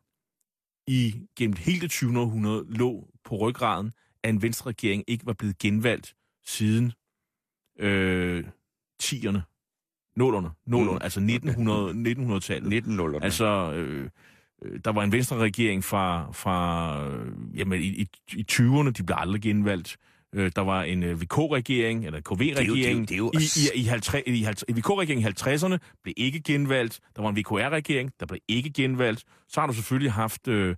i gennem hele det tyvende århundrede lå på ryggraden, at en Venstre-regering ikke var blevet genvalgt siden Øh, tierne, nullerne, nullerne, mm. altså nitten hundrede, nitten hundrede-tallet. nitten nullerne. Altså, øh, der var en Venstre-regering fra, fra øh, jamen, i, i, i tyverne, de blev aldrig genvalgt. Øh, der var en øh, V K-regering, eller K V-regering, i, i, i, halvtreds, i, halvtreds, i V K-regeringen i halvtredserne, blev ikke genvalgt. Der var en V K R-regering, der blev ikke genvalgt. Så har du selvfølgelig haft øh,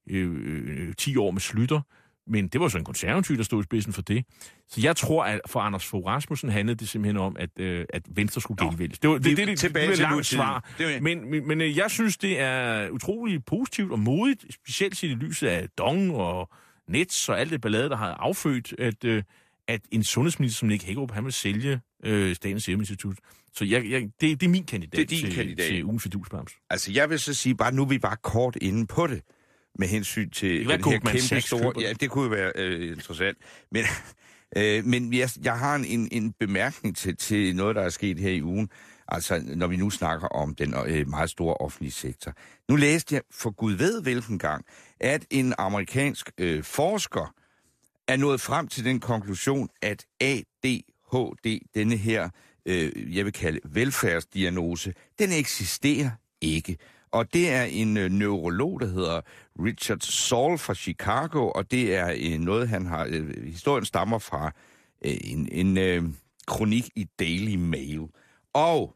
øh, ti år med Schlüter, men det var så en konservativ, der stod i spidsen for det. Så jeg tror, at for Anders Fogh Rasmussen handlede det simpelthen om, at, øh, at Venstre skulle genvælges. Det var det, det, det, det, det, det langt svar. Det men, men, men jeg synes, det er utrolig positivt og modigt, specielt set i lyset af Dong og Nets og alt det ballade, der har affødt, at, øh, at en sundhedsminister som Nick Hækkerup, han vil sælge øh, Statens Serum Institut. Så jeg, jeg, det, det er min kandidat, det er din til, kandidat. til ugen fidusbams. Altså, jeg vil så sige, bare nu er vi bare kort inde på det, med hensyn til den her kæmpe store... Ja, det kunne jo være øh, interessant. Men, øh, men jeg, jeg har en, en bemærkning til, til noget, der er sket her i ugen. Altså, når vi nu snakker om den øh, meget store offentlige sektor. Nu læste jeg for Gud ved hvilken gang, at en amerikansk øh, forsker er nået frem til den konklusion, at A D H D, denne her, øh, jeg vil kalde velfærdsdiagnose, den eksisterer ikke. Og det er en øh, neurolog, der hedder Richard Saul fra Chicago, og det er øh, noget, han har... Øh, historien stammer fra øh, en, en øh, kronik i Daily Mail. Og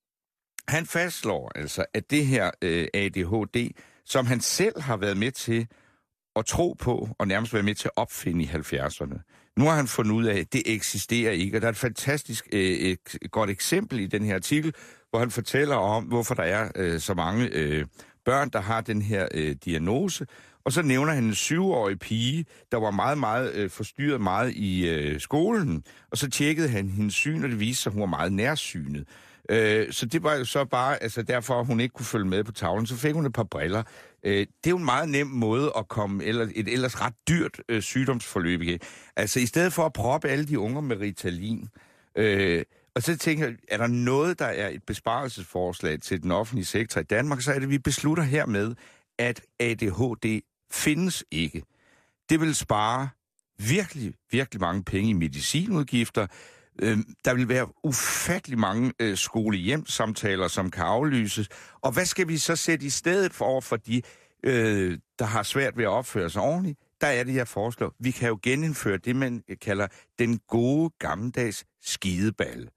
han fastslår altså, at det her øh, A D H D, som han selv har været med til at tro på, og nærmest været med til at opfinde i halvfjerdserne, nu har han fundet ud af, at det eksisterer ikke. Og der er et fantastisk øh, et godt eksempel i den her artikel, hvor han fortæller om, hvorfor der er øh, så mange øh, børn, der har den her øh, diagnose. Og så nævner han en syvårig pige, der var meget, meget øh, forstyrret meget i øh, skolen. Og så tjekkede han hendes syn, og det viste sig, at hun var meget nærsynet. Øh, så det var jo så bare, altså derfor hun ikke kunne følge med på tavlen. Så fik hun et par briller. Øh, det er jo en meget nem måde at komme eller et ellers ret dyrt øh, sygdomsforløb i. Altså i stedet for at proppe alle de unger med Ritalin. Øh, og så tænker jeg, er der noget, der er et besparelsesforslag til den offentlige sektor i Danmark, så er det, at vi beslutter hermed, at A D H D findes ikke. Det vil spare virkelig, virkelig mange penge i medicinudgifter. Øh, der vil være ufattelig mange øh, skole-hjem-samtaler, som kan aflyses. Og hvad skal vi så sætte i stedet for, for de, øh, der har svært ved at opføre sig ordentligt? Der er det, jeg foreslår. Vi kan jo genindføre det, man kalder den gode gammeldags skideballe.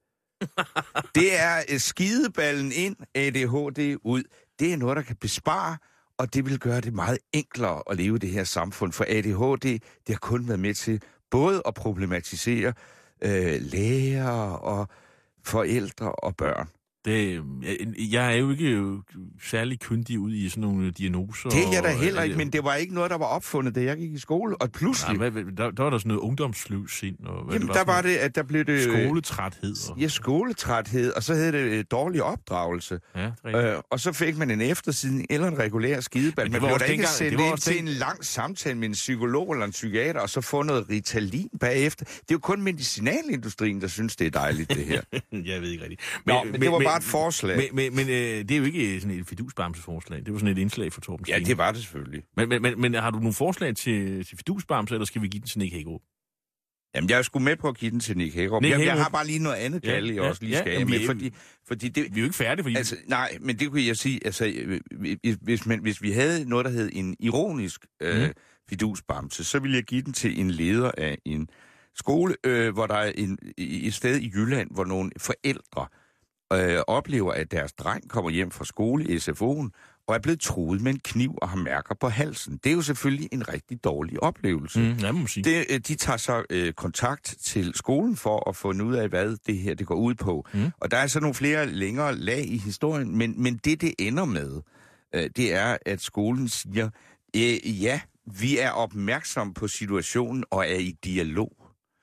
Det er øh, skideballen ind, A D H D ud. Det er noget, der kan bespare, og det vil gøre det meget enklere at leve i det her samfund. For A D H D, det har kun været med til både at problematisere øh, læger og forældre og børn. Det, jeg er jo ikke særlig kyndig ud i sådan nogle diagnoser. Det er jeg da heller og, ikke, men det var ikke noget, der var opfundet, da jeg gik i skole. Og pludselig... Nej, hvad, der, der var der sådan noget ungdomsløvsind. Og hvad Jamen, det var der var det, at der blev det... Skoletræthed. Og... Ja, skoletræthed, og så hed det dårlig opdragelse. Ja, øh, og så fik man en eftersiden eller en regulær skideball. Man blev da ikke sendt ind til en lang samtale med en psykolog eller en psykiater, og så få noget Ritalin bagefter. Det er jo kun medicinalindustrien, der synes, det er dejligt, det her. Jeg ved ikke rigtigt. Men, Nå, men, men det var men, bare et forslag. Men, men, men øh, det er jo ikke sådan et fidusbamseforslag. Det var sådan et indslag for Torben Stine. Ja, det var det selvfølgelig. Men, men, men, men har du nogle forslag til, til fidusbamse, eller skal vi give den til Nick Hækkerup? Jamen, jeg er sgu med på at give den til Nick Hækkerup. Jeg, jeg har bare lige noget andet kald, ja, jeg ja, også lige skal ja, med, fordi, fordi det... Vi er jo ikke færdige, fordi... Altså, nej, men det kunne jeg sige, altså, hvis, man, hvis vi havde noget, der hed en ironisk øh, mm. fidusbamse, så ville jeg give den til en leder af en skole, øh, hvor der er en, et sted i Jylland, hvor nogle forældre øh, oplever, at deres dreng kommer hjem fra skole i S F O'en, og er blevet truet med en kniv og har mærker på halsen. Det er jo selvfølgelig en rigtig dårlig oplevelse. Mm, ja, må sige. Det, de tager så øh, kontakt til skolen for at få ud af, hvad det her det går ud på. Mm. Og der er så nogle flere længere lag i historien, men, men det, det ender med, øh, det er, at skolen siger, øh, ja, vi er opmærksomme på situationen og er i dialog.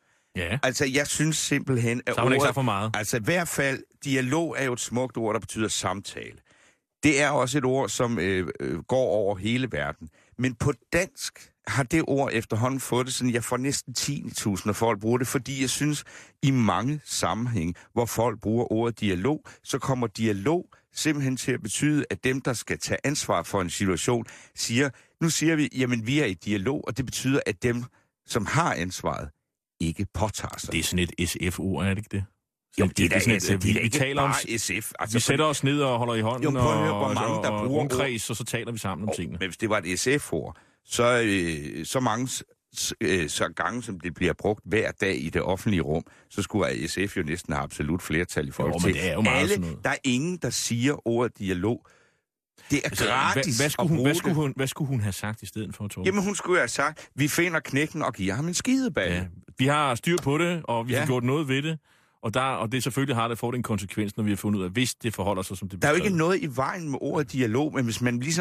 Ja. Altså, jeg synes simpelthen, at så ordet... ikke sagt for meget. Altså, i hvert fald, dialog er jo et smukt ord, der betyder samtale. Det er også et ord, som øh, øh, går over hele verden. Men på dansk har det ord efterhånden fået det sådan, jeg får næsten ti tusind, folk bruger det, fordi jeg synes, i mange sammenhæng, hvor folk bruger ordet dialog, så kommer dialog simpelthen til at betyde, at dem, der skal tage ansvar for en situation, siger, nu siger vi, jamen vi er i dialog, og det betyder, at dem, som har ansvaret, ikke påtager sig. Det er sådan et S F-ord, er det ikke det? Jo, det, det er da sådan, altså, at vi, det er vi taler om S F. Altså, vi sætter os ned og holder i hånden jo, høre, hvor mange, og, der og, bruger og kreds, og så taler vi sammen om oh, tingene. Men hvis det var et S F-ord, så, øh, så mange øh, så gange, som det bliver brugt hver dag i det offentlige rum, så skulle S F jo næsten have absolut flertal i forhold jo, til. Det er jo meget alle, der er ingen, der siger ordet dialog. Det er altså, gratis hvad, hvad, skulle hun, at hvad, skulle hun, hvad skulle hun have sagt i stedet for, Torben? Jamen, hun skulle have sagt, vi finder knækken og giver ham en skideballe. Ja, vi har styr på det, og vi ja. har gjort noget ved det. Og, der, og det selvfølgelig har det fået en konsekvens, når vi har fundet ud af, hvis det forholder sig, som det Der er jo ikke noget i vejen med ordet dialog, men hvis man ligesom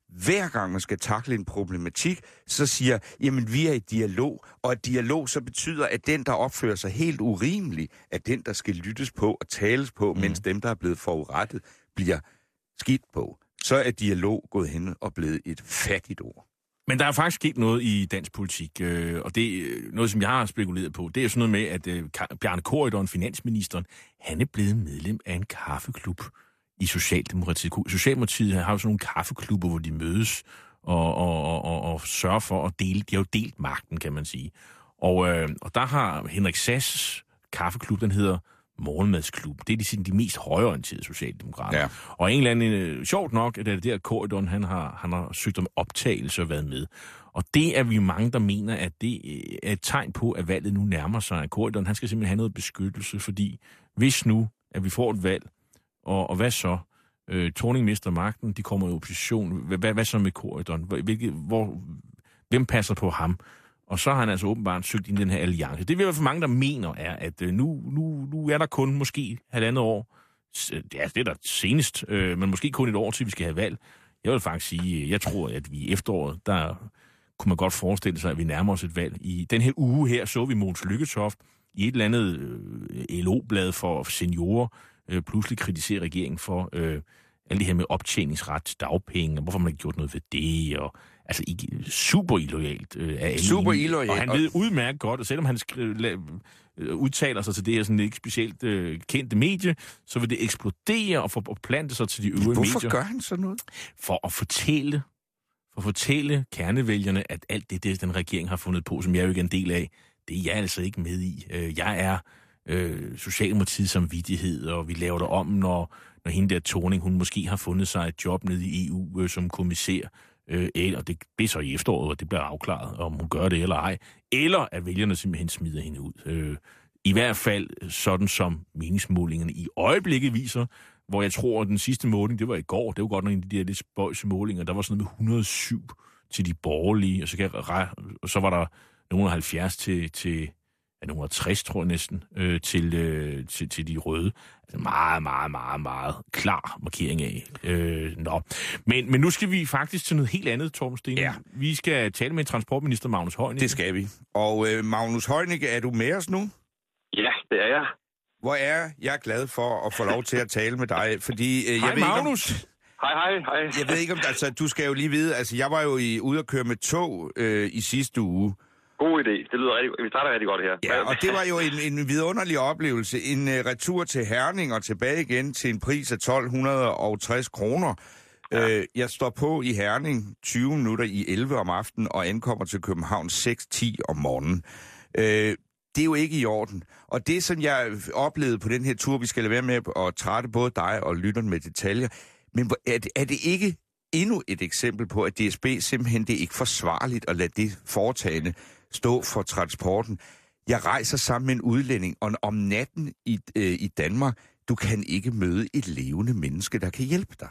hver gang man skal takle en problematik, så siger, jamen vi er i dialog, og at dialog så betyder, at den, der opfører sig helt urimeligt, er den, der skal lyttes på og tales på, mm. mens dem, der er blevet forurettet, bliver skidt på. Så er dialog gået hen og blevet et fattigt ord. Men der er faktisk sket noget i dansk politik, øh, og det er noget, som jeg har spekuleret på. Det er sådan noget med, at øh, Bjarne Corydon, finansministeren, han er blevet medlem af en kaffeklub i Socialdemokratiet. Socialdemokratiet har jo sådan nogle kaffeklubber, hvor de mødes og, og, og, og, og sørger for at dele. De har jo delt magten, kan man sige. Og, øh, og der har Henrik Sass kaffeklub, den hedder Morgenmadsklub. Det er de, sådan, de mest højreorienterede socialdemokrater. Ja. Og en eller anden, øh, sjovt nok, at det der Corydon, han har, han har søgt om optagelse og været med. Og det er vi mange, der mener, at det er et tegn på, at valget nu nærmer sig. Corydon, han skal simpelthen have noget beskyttelse, fordi hvis nu, at vi får et valg, og, og hvad så? Øh, Thorning mister magten, de kommer i opposition. Hvad, hvad så med Corydon? Hvilke, hvor, hvem passer på ham? Og så har han altså åbenbart søgt ind i den her alliance. Det er i hvert fald mange, der mener, er, at nu, nu, nu er der kun måske halvandet år. Ja, det er der senest, øh, men måske kun et år til, vi skal have valg. Jeg vil faktisk sige, jeg tror, at vi i efteråret, der kunne man godt forestille sig, at vi nærmer os et valg. I den her uge her så vi Mogens Lykketoft i et eller andet øh, L O-blad for seniorer øh, pludselig kritisere regeringen for øh, alt det her med optjeningsret til dagpenge, og hvorfor man ikke gjort noget ved det, og altså ikke super illoyalt øh, af alle. Super illoyalt. Og han ved udmærket godt, og selvom han skri- la- udtaler sig til det her sådan ikke specielt øh, kendte medie, så vil det eksplodere og forplante sig til de øvrige Hvorfor medier. Hvorfor gør han sådan noget? For at fortælle, for at fortælle kernevælgerne, at alt det, det, den regering har fundet på, som jeg jo ikke er en del af, det er jeg altså ikke med i. Jeg er øh, Socialdemokratiets samvittighed, og vi laver det om, når, når hende der Thorning, hun måske har fundet sig et job nede i E U øh, som kommissær. Øh, og det bliver så i efteråret, og det bliver afklaret, om hun gør det eller ej. Eller at vælgerne simpelthen smider hende ud. Øh, I hvert fald sådan som meningsmålingerne i øjeblikket viser, hvor jeg tror, at den sidste måling, det var i går, det var godt nok en af de der lidt spøjse målinger, der var sådan noget med et hundrede og syv til de borgerlige, og så, kan, og så var der nogle halvfjerds til, til ja, nogle tres, tror jeg næsten, øh, til, øh, til, til de røde. Altså meget, meget, meget, meget klar markering af. Øh, nå. Men, men nu skal vi faktisk til noget helt andet, Torben Steno. Ja. Vi skal tale med transportminister Magnus Heunicke. Det skal vi. Og øh, Magnus Heunicke, er du med os nu? Ja, det er jeg. Hvor er jeg glad for at få lov til at tale med dig, fordi... Øh, hej, jeg ved Magnus! Ikke, om, hej, hej, hej. Jeg ved ikke, om... Altså, du skal jo lige vide, altså, jeg var jo i, ude at køre med tog øh, i sidste uge. God idé. Det lyder rigtig, vi starter rigtig godt her. Ja, og det var jo en, en vidunderlig oplevelse. En uh, retur til Herning og tilbage igen til en pris af tolv tres kroner. Ja. Uh, jeg står på i Herning tyve minutter i elleve om aftenen og ankommer til København seks ti om morgenen. Uh, det er jo ikke i orden. Og det, som jeg oplevede på den her tur, vi skal lade være med at trætte både dig og lytteren med detaljer, men er det, er det ikke endnu et eksempel på, at D S B simpelthen det er ikke forsvarligt at lade det foretagende stå for transporten? Jeg rejser sammen med en udlænding, og om natten i, øh, i Danmark, du kan ikke møde et levende menneske, der kan hjælpe dig.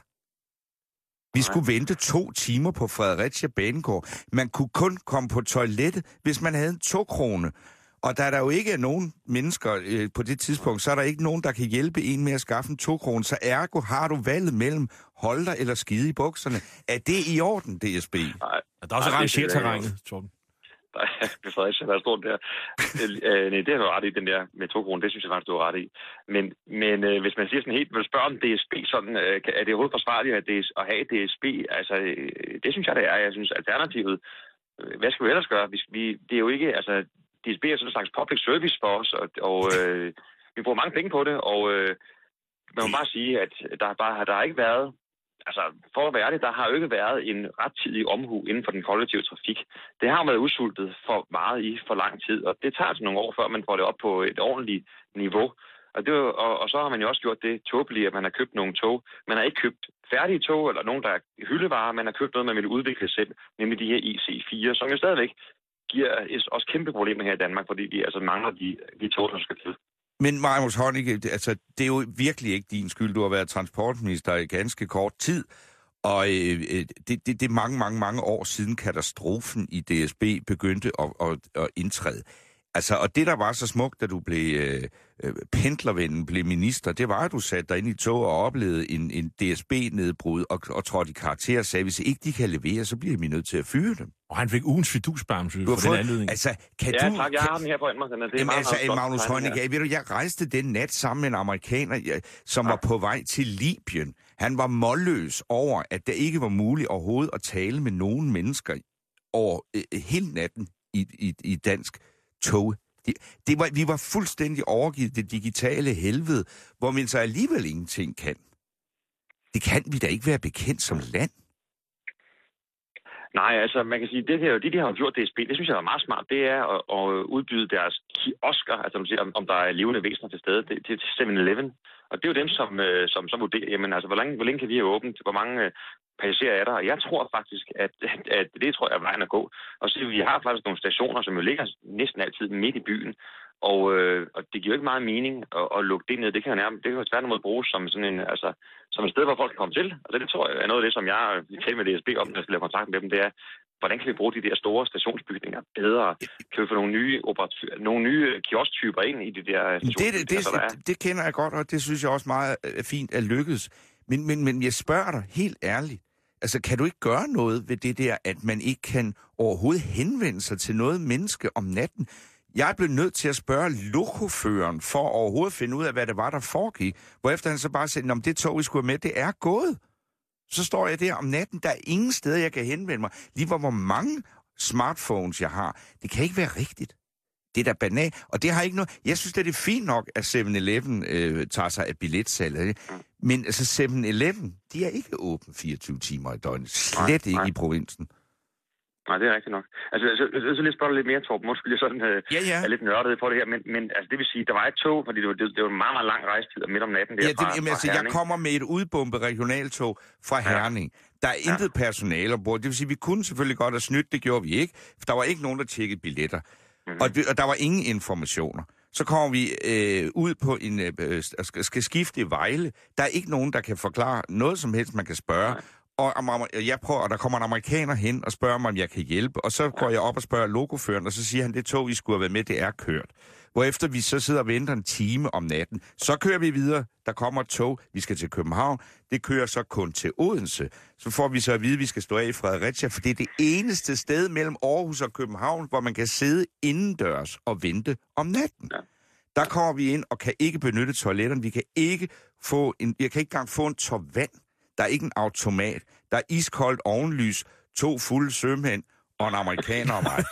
Vi skulle vente to timer på Fredericia Banegård. Man kunne kun komme på toilettet, hvis man havde en to-krone. Og da der jo ikke er nogen mennesker øh, på det tidspunkt, så er der ikke nogen, der kan hjælpe en med at skaffe en to-krone. Så ergo har du valget mellem holde dig eller skide i bukserne. Er det i orden, D S B? Nej. Der er også rangerterrænet, Torben. Det Fredericia, der er stort der. øh, nej, det har du ret i, den der med to kroner. Det synes jeg faktisk, du har ret i. Men, men øh, hvis man siger sådan helt, vil spørge om D S B, sådan, øh, er det overhovedet forsvarligt at, at have D S B? Altså, øh, det synes jeg, det er. Jeg synes, alternativet, øh, hvad skal vi ellers gøre? Vi, vi, det er jo ikke, altså, D S B er sådan en slags public service for os, og, og øh, vi bruger mange penge på det, og øh, man må bare sige, at der, bare, der har ikke været, altså for at være det, der har jo ikke været en rettidig omhu inden for den kollektive trafik. Det har været udsultet for meget i for lang tid, og det tager altså nogle år, før man får det op på et ordentligt niveau. Og, det, og, og så har man jo også gjort det tåbelige, at man har købt nogle tog. Man har ikke købt færdige tog, eller nogen, der er hyldevarer. Man har købt noget, man vil udvikle selv, nemlig de her I C fire, som jo stadigvæk giver også kæmpe problemer her i Danmark, fordi vi altså mangler de, de tog, som skal til. Men Magnus Heunicke, altså, det er jo virkelig ikke din skyld. Du har været transportminister i ganske kort tid, og øh, det, det, det er mange, mange, mange år siden katastrofen i D S B begyndte at, at, at indtræde. Altså, og det, der var så smukt, da du blev øh, øh, pendlervennen, blev minister, det var, at du satte dig ind i tog og oplevede en, en D S B-nedbrud og, og trådte i karakter og sagde, hvis ikke de kan levere, så bliver vi nødt til at fyre dem. Og han fik ugens fidusbamse for fået, den anledning. Altså, kan ja, du... tak, jeg kan, har den her på mig. Den er, det er jamen, meget, altså, meget Magnus Heunicke, ved du, jeg rejste den nat sammen med en amerikaner, jeg, som ja. var på vej til Libyen. Han var målløs over, at det ikke var muligt overhovedet at tale med nogen mennesker over øh, hele natten i, i, i dansk tog. Det, det var, vi var fuldstændig overgivet det digitale helvede, hvor man så alligevel ingenting kan. Det kan vi da ikke være bekendt som land. Nej, altså man kan sige, det her, det de har gjort D S B, det synes jeg er meget smart, det er at, at udbyde deres kiosker, altså om, om der er levende væsener til stede, det, til seven eleven. Og det er jo dem, som, som, som vurderer, jamen altså, hvor længe, hvor længe kan vi have åbent, hvor mange passagerer er der? Og jeg tror faktisk, at, at, at det tror jeg er vejen at gå. Og så vi har faktisk nogle stationer, som jo ligger næsten altid midt i byen, og, øh, og det giver jo ikke meget mening at, at lukke det ned. Det kan jo nærmest, det kan jo tværtimod bruges som sådan en, altså, som et sted, hvor folk kan komme til. Og det, det tror jeg er noget af det, som jeg taler med D S B om, når jeg skal lave kontakt med dem, det er, hvordan kan vi bruge de der store stationsbygninger bedre? Kan vi få nogle nye operatører, nogle nye kiosktyper ind i de der stationsbygninger? Det, det, det, det, det kender jeg godt, og det synes jeg også meget fint er lykkedes. Men, men, men jeg spørger dig helt ærligt, altså kan du ikke gøre noget ved det der, at man ikke kan overhovedet henvende sig til noget menneske om natten? Jeg blev nødt til at spørge lokoføreren for at overhovedet finde ud af, hvad det var, der foregik. Hvorefter han så bare sagde, om det tog, vi skulle med, det er gået. Så står jeg der om natten, der er ingen steder, jeg kan henvende mig. Lige hvor mange smartphones jeg har, det kan ikke være rigtigt. Det er da banal, og det har ikke noget... Jeg synes, det er fint nok, at seven eleven øh, tager sig af billetsalget. Men altså seven eleven, de er ikke åbne fireogtyve timer i døgnet. Slet nej, ikke nej. I provinsen. Nej, det er rigtigt nok. Altså, så, så, så lige spørge lidt mere, Torben. Måske jeg sådan øh, ja, ja. er lidt nørdet for det her, men, men altså, det vil sige, der var et tog, fordi det var, det, det var en meget, meget lang rejsetid midt om natten. Der ja, det, fra, jamen, fra altså, jeg kommer med et udbombet regionaltog fra Herning. Ja. Der er intet ja. personale ombord. Det vil sige, vi kunne selvfølgelig godt have snydt, det gjorde vi ikke. For der var ikke nogen, der tjekkede billetter. Mm-hmm. Og, det, og der var ingen informationer. Så kommer vi øh, ud på en... Øh, skal, skal skifte i Vejle. Der er ikke nogen, der kan forklare noget som helst, man kan spørge. Nej. Og jeg prøver, og der kommer en amerikaner hen og spørger mig, om jeg kan hjælpe. Og så går jeg op og spørger lokoføreren, og så siger han, det tog, I skulle have været med, det er kørt. Hvorefter vi så sidder og venter en time om natten. Så kører vi videre. Der kommer et tog. Vi skal til København. Det kører så kun til Odense. Så får vi så at vide, at vi skal stå af i Fredericia, for det er det eneste sted mellem Aarhus og København, hvor man kan sidde indendørs og vente om natten. Der kommer vi ind og kan ikke benytte toiletterne. Vi kan ikke få en, jeg kan ikke engang få en tår vand. Der er ikke en automat. Der er iskoldt ovenlys, to fulde sømænd og en amerikaner og mig.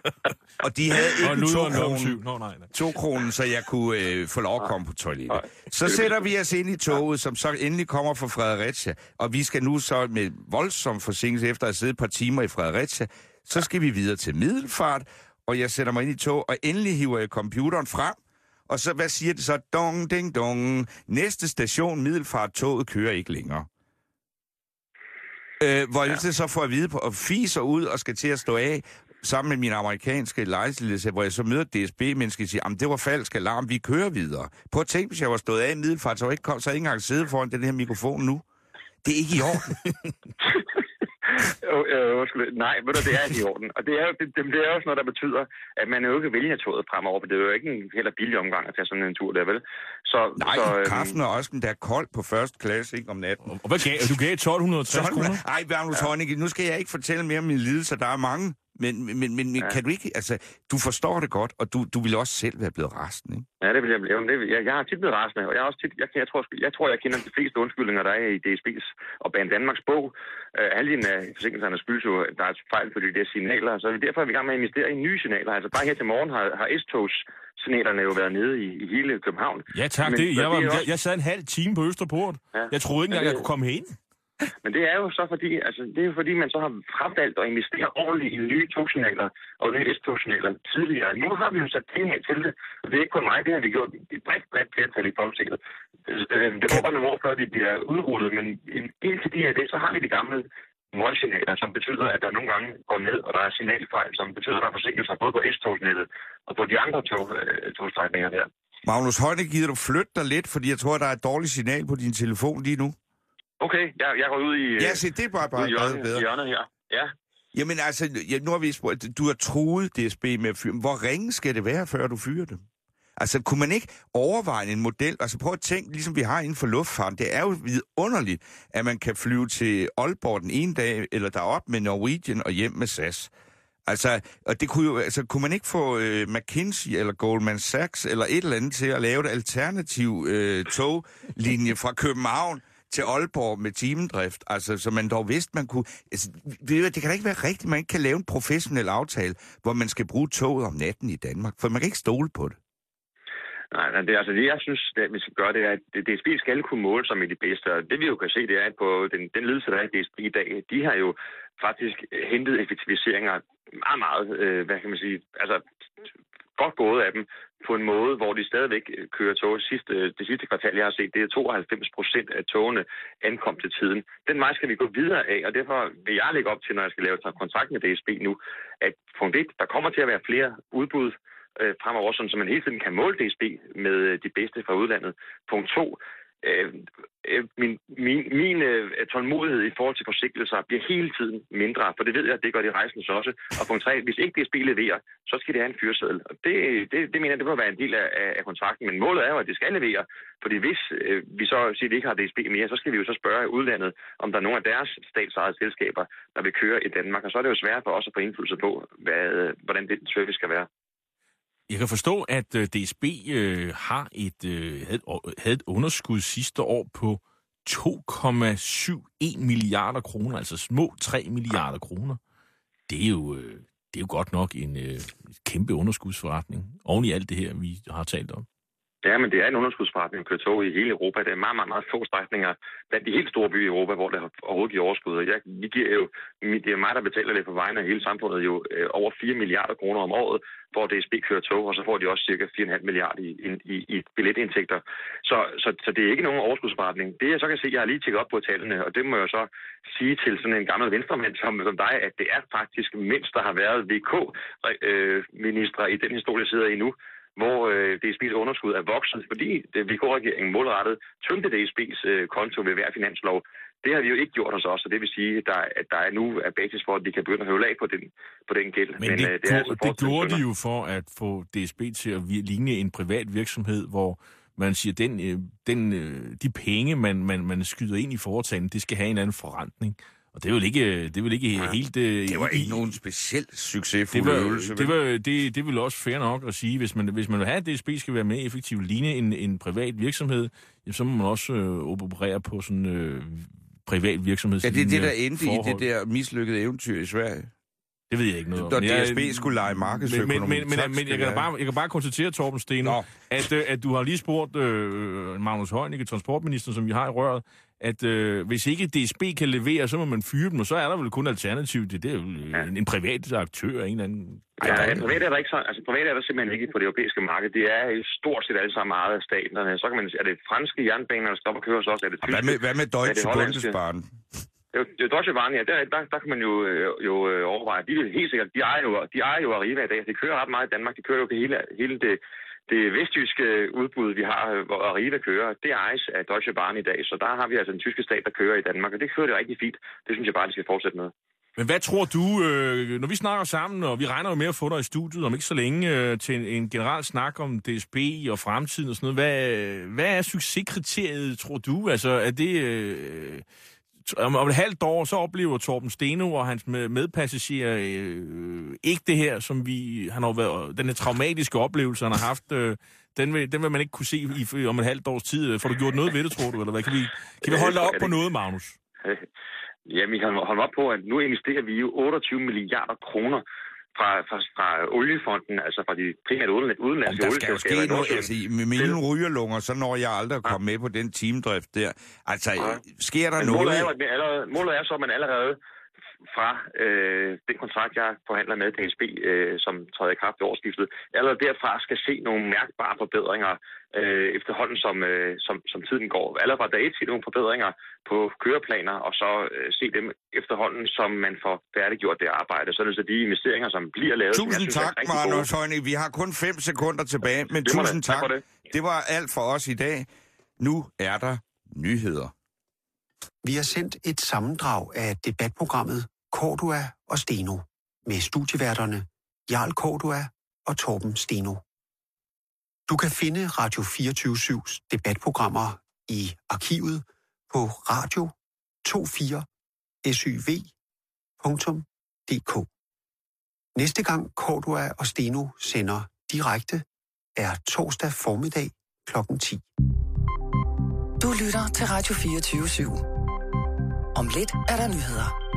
Og de havde ikke to kronen, no, nej, nej. to kronen, så jeg kunne øh, få lov at komme på toilettet. Så sætter vi os ind i toget, som så endelig kommer fra Fredericia, og vi skal nu så med voldsom forsinkelse efter at have siddet et par timer i Fredericia, så skal vi videre til Middelfart, og jeg sætter mig ind i tog, og endelig hiver jeg computeren frem, og så, hvad siger det så? Dong, ding, dong. Næste station, Middelfart, toget kører ikke længere. Øh, hvor jeg ja. så får at vide på, og fiser ud og skal til at stå af sammen med min amerikanske lejlighed, hvor jeg så møder D S B-mennesker og siger, at det var falsk alarm, vi kører videre. Prøv at tænke, hvis jeg var stået af i Middelfart, så jeg ikke, kom, så jeg ikke engang sidde foran den her mikrofon nu. Det er ikke i orden. øh, øh, nej, ved du, det er ikke i orden. Og det er, jo, det, det er jo også noget, der betyder, at man jo ikke vælger toget fremover, for det er jo ikke en heller billig omgang at tage sådan en tur der, vel? Så, nej, så, øh, kaffen og osken, der er koldt på første klasse, ikke om natten. Og hvad gav du? gav tolv tres kroner? Ej, Magnus Heunicke, nu skal jeg ikke fortælle mere om mine lidelser, der er mange. Men, men, men ja. kan du ikke, altså, du forstår det godt, og du, du vil også selv være blevet rasende, ikke? Ja, det vil jeg blive. Jeg, jeg har tit blevet rasende, og jeg, er også tit, jeg, jeg, tror, jeg tror, jeg kender de fleste undskyldninger, der er i D S B's og Banedanmarks bog. Uh, halvdelen af forsinkelserne skyldes jo, der er et fejl på de der signaler, så derfor er vi i gang med at investere i nye signaler. Altså bare her til morgen har, har S-togs signalerne jo været nede i, i hele København. Ja tak, men, det, jeg, var, det også... jeg, jeg sad en halv time på Østerport. Ja. Jeg troede ikke engang, jeg kunne komme herind. Men det er jo så fordi, altså det er jo fordi, man så har fravalgt at investere ordentligt i nye togsignaler og nye S-togsignaler tidligere. Nu har vi jo sat penge til det, og det er ikke kun mig, det har vi gjort et bredt, bredt flertal i Folketinget. Det går bare nogle år før, de bliver udrullet, men indtil de her det, så har vi de gamle målsignaler, som betyder, at der nogle gange går ned, og der er signalfejl, som betyder, at der er forsinkelser både på S-togsnettet og på de andre tog, øh, togstrækninger der. Magnus Heunicke, gider du flytte dig lidt, fordi jeg tror, der er et dårligt signal på din telefon lige nu? Okay, jeg, jeg går ud i... Ja, se, det er bare, bare hjørnet, bedre. hjørnet her. Ja. Jamen altså, ja, nu har vi spurgt, du har truet D S B med at fyre. Hvor ringe skal det være, før du fyrer dem? Altså, kunne man ikke overveje en model? Altså, prøv at tænke, ligesom vi har inden for luftfarten. Det er jo vidunderligt, at man kan flyve til Aalborg den ene dag, eller derop med Norwegian og hjem med S A S. Altså, og det kunne jo, altså, kunne man ikke få øh, McKinsey eller Goldman Sachs eller et eller andet til at lave et alternativ øh, toglinje fra København til Aalborg med timedrift, altså, så man dog vidste, man kunne... Altså, det, det kan da ikke være rigtigt, man ikke kan lave en professionel aftale, hvor man skal bruge toget om natten i Danmark, for man kan ikke stole på det. Nej, det, altså det, jeg synes, det, vi skal gøre, det er, at D S B skal kunne måle sig med de bedste. Og det vi jo kan se, det er, at på den, den ledelse, der er i D S B i dag, de har jo faktisk hentet effektiviseringer meget, meget, øh, hvad kan man sige, altså godt gået af dem på en måde, hvor de stadigvæk kører tog. Sidste, det sidste kvartal, jeg har set, det er tooghalvfems procent af togene ankom til tiden. Den vej skal vi gå videre af, og derfor vil jeg lægge op til, når jeg skal lave kontrakt med D S B nu, at punkt et, der kommer til at være flere udbud øh, fremover, sådan, så man hele tiden kan måle D S B med de bedste fra udlandet. Punkt to, øh, øh, min, min, min øh, tålmodighed i forhold til forsinkelser bliver hele tiden mindre, for det ved jeg, det gør de rejsende så også. Og punkt tre, hvis ikke D S B leverer, så skal det have en fyreseddel. Og det, det, det mener jeg, det må være en del af, af kontrakten, men målet er jo, at det skal levere, fordi hvis øh, vi så siger, at vi ikke har D S B mere, så skal vi jo så spørge udlandet, om der er nogle af deres statsejede selskaber, der vil køre i Danmark, og så er det jo svært for os at få indflydelse på, hvad, hvordan det service skal være. Jeg kan forstå, at D S B øh, har et, øh, havde, havde et underskud sidste år på to komma syv en milliarder kroner, altså små tre milliarder kroner. Det er jo, øh, det er jo godt nok en øh, kæmpe underskudsforretning, oven i alt det her, vi har talt om. Ja, men det er en underskudsforretning at køre tog i hele Europa. Det er meget, meget, meget få strækninger blandt de helt store byer i Europa, hvor det overhovedet giver overskud. Jeg, vi giver jo, det er mig, der betaler det på vegne af hele samfundet, jo øh, over fire milliarder kroner om året, hvor D S B kører tog, og så får de også cirka fire komma fem milliarder i, i, i billetindtægter. Så, så, så det er ikke nogen overskudsforretning. Det jeg så kan se, jeg har lige tjekket op på tallene, og det må jeg så sige til sådan en gammel venstremand som, som dig, at det er faktisk mens der har været V K-ministre øh, i den historie, der sidder i nu, hvor øh, D S B's underskud er vokset, fordi V K-regeringen målrettet tømte D S B's øh, konto ved hver finanslov. Det har vi jo ikke gjort hos os, og det vil sige, at der, at der er nu er basis for, at de kan begynde at høvle af på den, på den gæld. Men, Men det, øh, det, er altså det gjorde de jo for at få D S B til at ligne en privat virksomhed, hvor man siger, den, den, de penge, man, man, man skyder ind i foretagen, det skal have en anden forrentning. Og det er vel ikke, det er vel ikke ja. helt... Det var ikke nogen specielt succesfuld det var, øvelse. Det, var, det, det er vel også fair nok at sige, hvis man, hvis man vil have, at D S B skal være mere effektivt ligne en, en privat virksomhed, jamen, så må man også øh, operere på sådan øh, privat virksomhed. Ja, det er det, der endte forhold. i det der mislykkede eventyr i Sverige. Det ved jeg ikke noget om. Da D S B skulle lege markedsøkonomi. Men, men, men, men jeg, kan bare, jeg kan bare konstatere, Torben Steno, at, øh, at du har lige spurgt øh, Magnus Heunicke, transportminister, som vi har i røret, at øh, hvis ikke D S B kan levere, så må man fyre dem, og så er der vel kun alternativ til det. Er jo ja. en, en privat aktør, en eller anden... Ja, ja, privat er der ikke så, altså privat er der simpelthen ikke på det europæiske marked. Det er stort set alle sammen meget af staten. Så kan man sige, er det franske jernbaner, der stopper og kører så også? Er det tyske? Hvad med, hvad med Deutsche Bundesbahn? Det er jo Deutsche Bahn, ja, der, der, der kan man jo, jo overveje. De vil helt sikkert, de ejer jo, de ejer jo Arriva i dag. De kører ret meget i Danmark. De kører jo hele, hele det, det vestjyske udbud, vi har, hvor Arriva kører. Det ejes af Deutsche Bahn i dag. Så der har vi altså den tyske stat, der kører i Danmark. Og det kører det rigtig fint. Det synes jeg bare, de skal fortsætte med. Men hvad tror du, øh, når vi snakker sammen, og vi regner jo med at få dig i studiet om ikke så længe, øh, til en, en generel snak om D S B og fremtiden og sådan noget. Hvad, hvad er succeskriteriet, tror du? Altså, er det... Øh, Om, om et halvt år, så oplever Torben Steno og hans medpassagerer øh, ikke det her, som vi han har været, den traumatiske oplevelse, han har haft, øh, den, vil, den vil man ikke kunne se i, om et halvt års tid. Får du gjort noget ved det, tror du? Eller hvad? Kan vi, kan vi holde dig op på noget, Magnus? Ja, vi kan holde op på, at nu investerer vi jo otteogtyve milliarder kroner fra, fra, fra oliefonden, altså fra de primært udenlandske olieselskaber. Der skal jo ske noget, altså, med mine rygerlunger, så når jeg aldrig at komme ja. med på den teamdrift der. Altså, ja. sker der Men noget? Målet er, at allerede, målet er så, at man allerede fra øh, den kontrakt, jeg forhandler med D S B, øh, som træder i kraft ved årsskiftet, allerede derfra skal se nogle mærkbare forbedringer øh, efterhånden, som, øh, som, som tiden går. Allerede fra dag et se nogle forbedringer på køreplaner, og så øh, se dem efterhånden, som man får færdiggjort det arbejde. Så er det de investeringer, som bliver lavet. Tusind synes, tak, Magnus Heunicke. Vi har kun fem sekunder tilbage, men det tusind tak. tak det. det var alt for os i dag. Nu er der nyheder. Vi har sendt et sammendrag af debatprogrammet Cordua og Steno med studieværterne Jarl Cordua og Torben Steno. Du kan finde Radio fireogtyve syvs debatprogrammer i arkivet på radio to fire syv punktum d k. Næste gang Cordua og Steno sender direkte er torsdag formiddag klokken ti. Du lytter til Radio fireogtyve syv. Om lidt er der nyheder.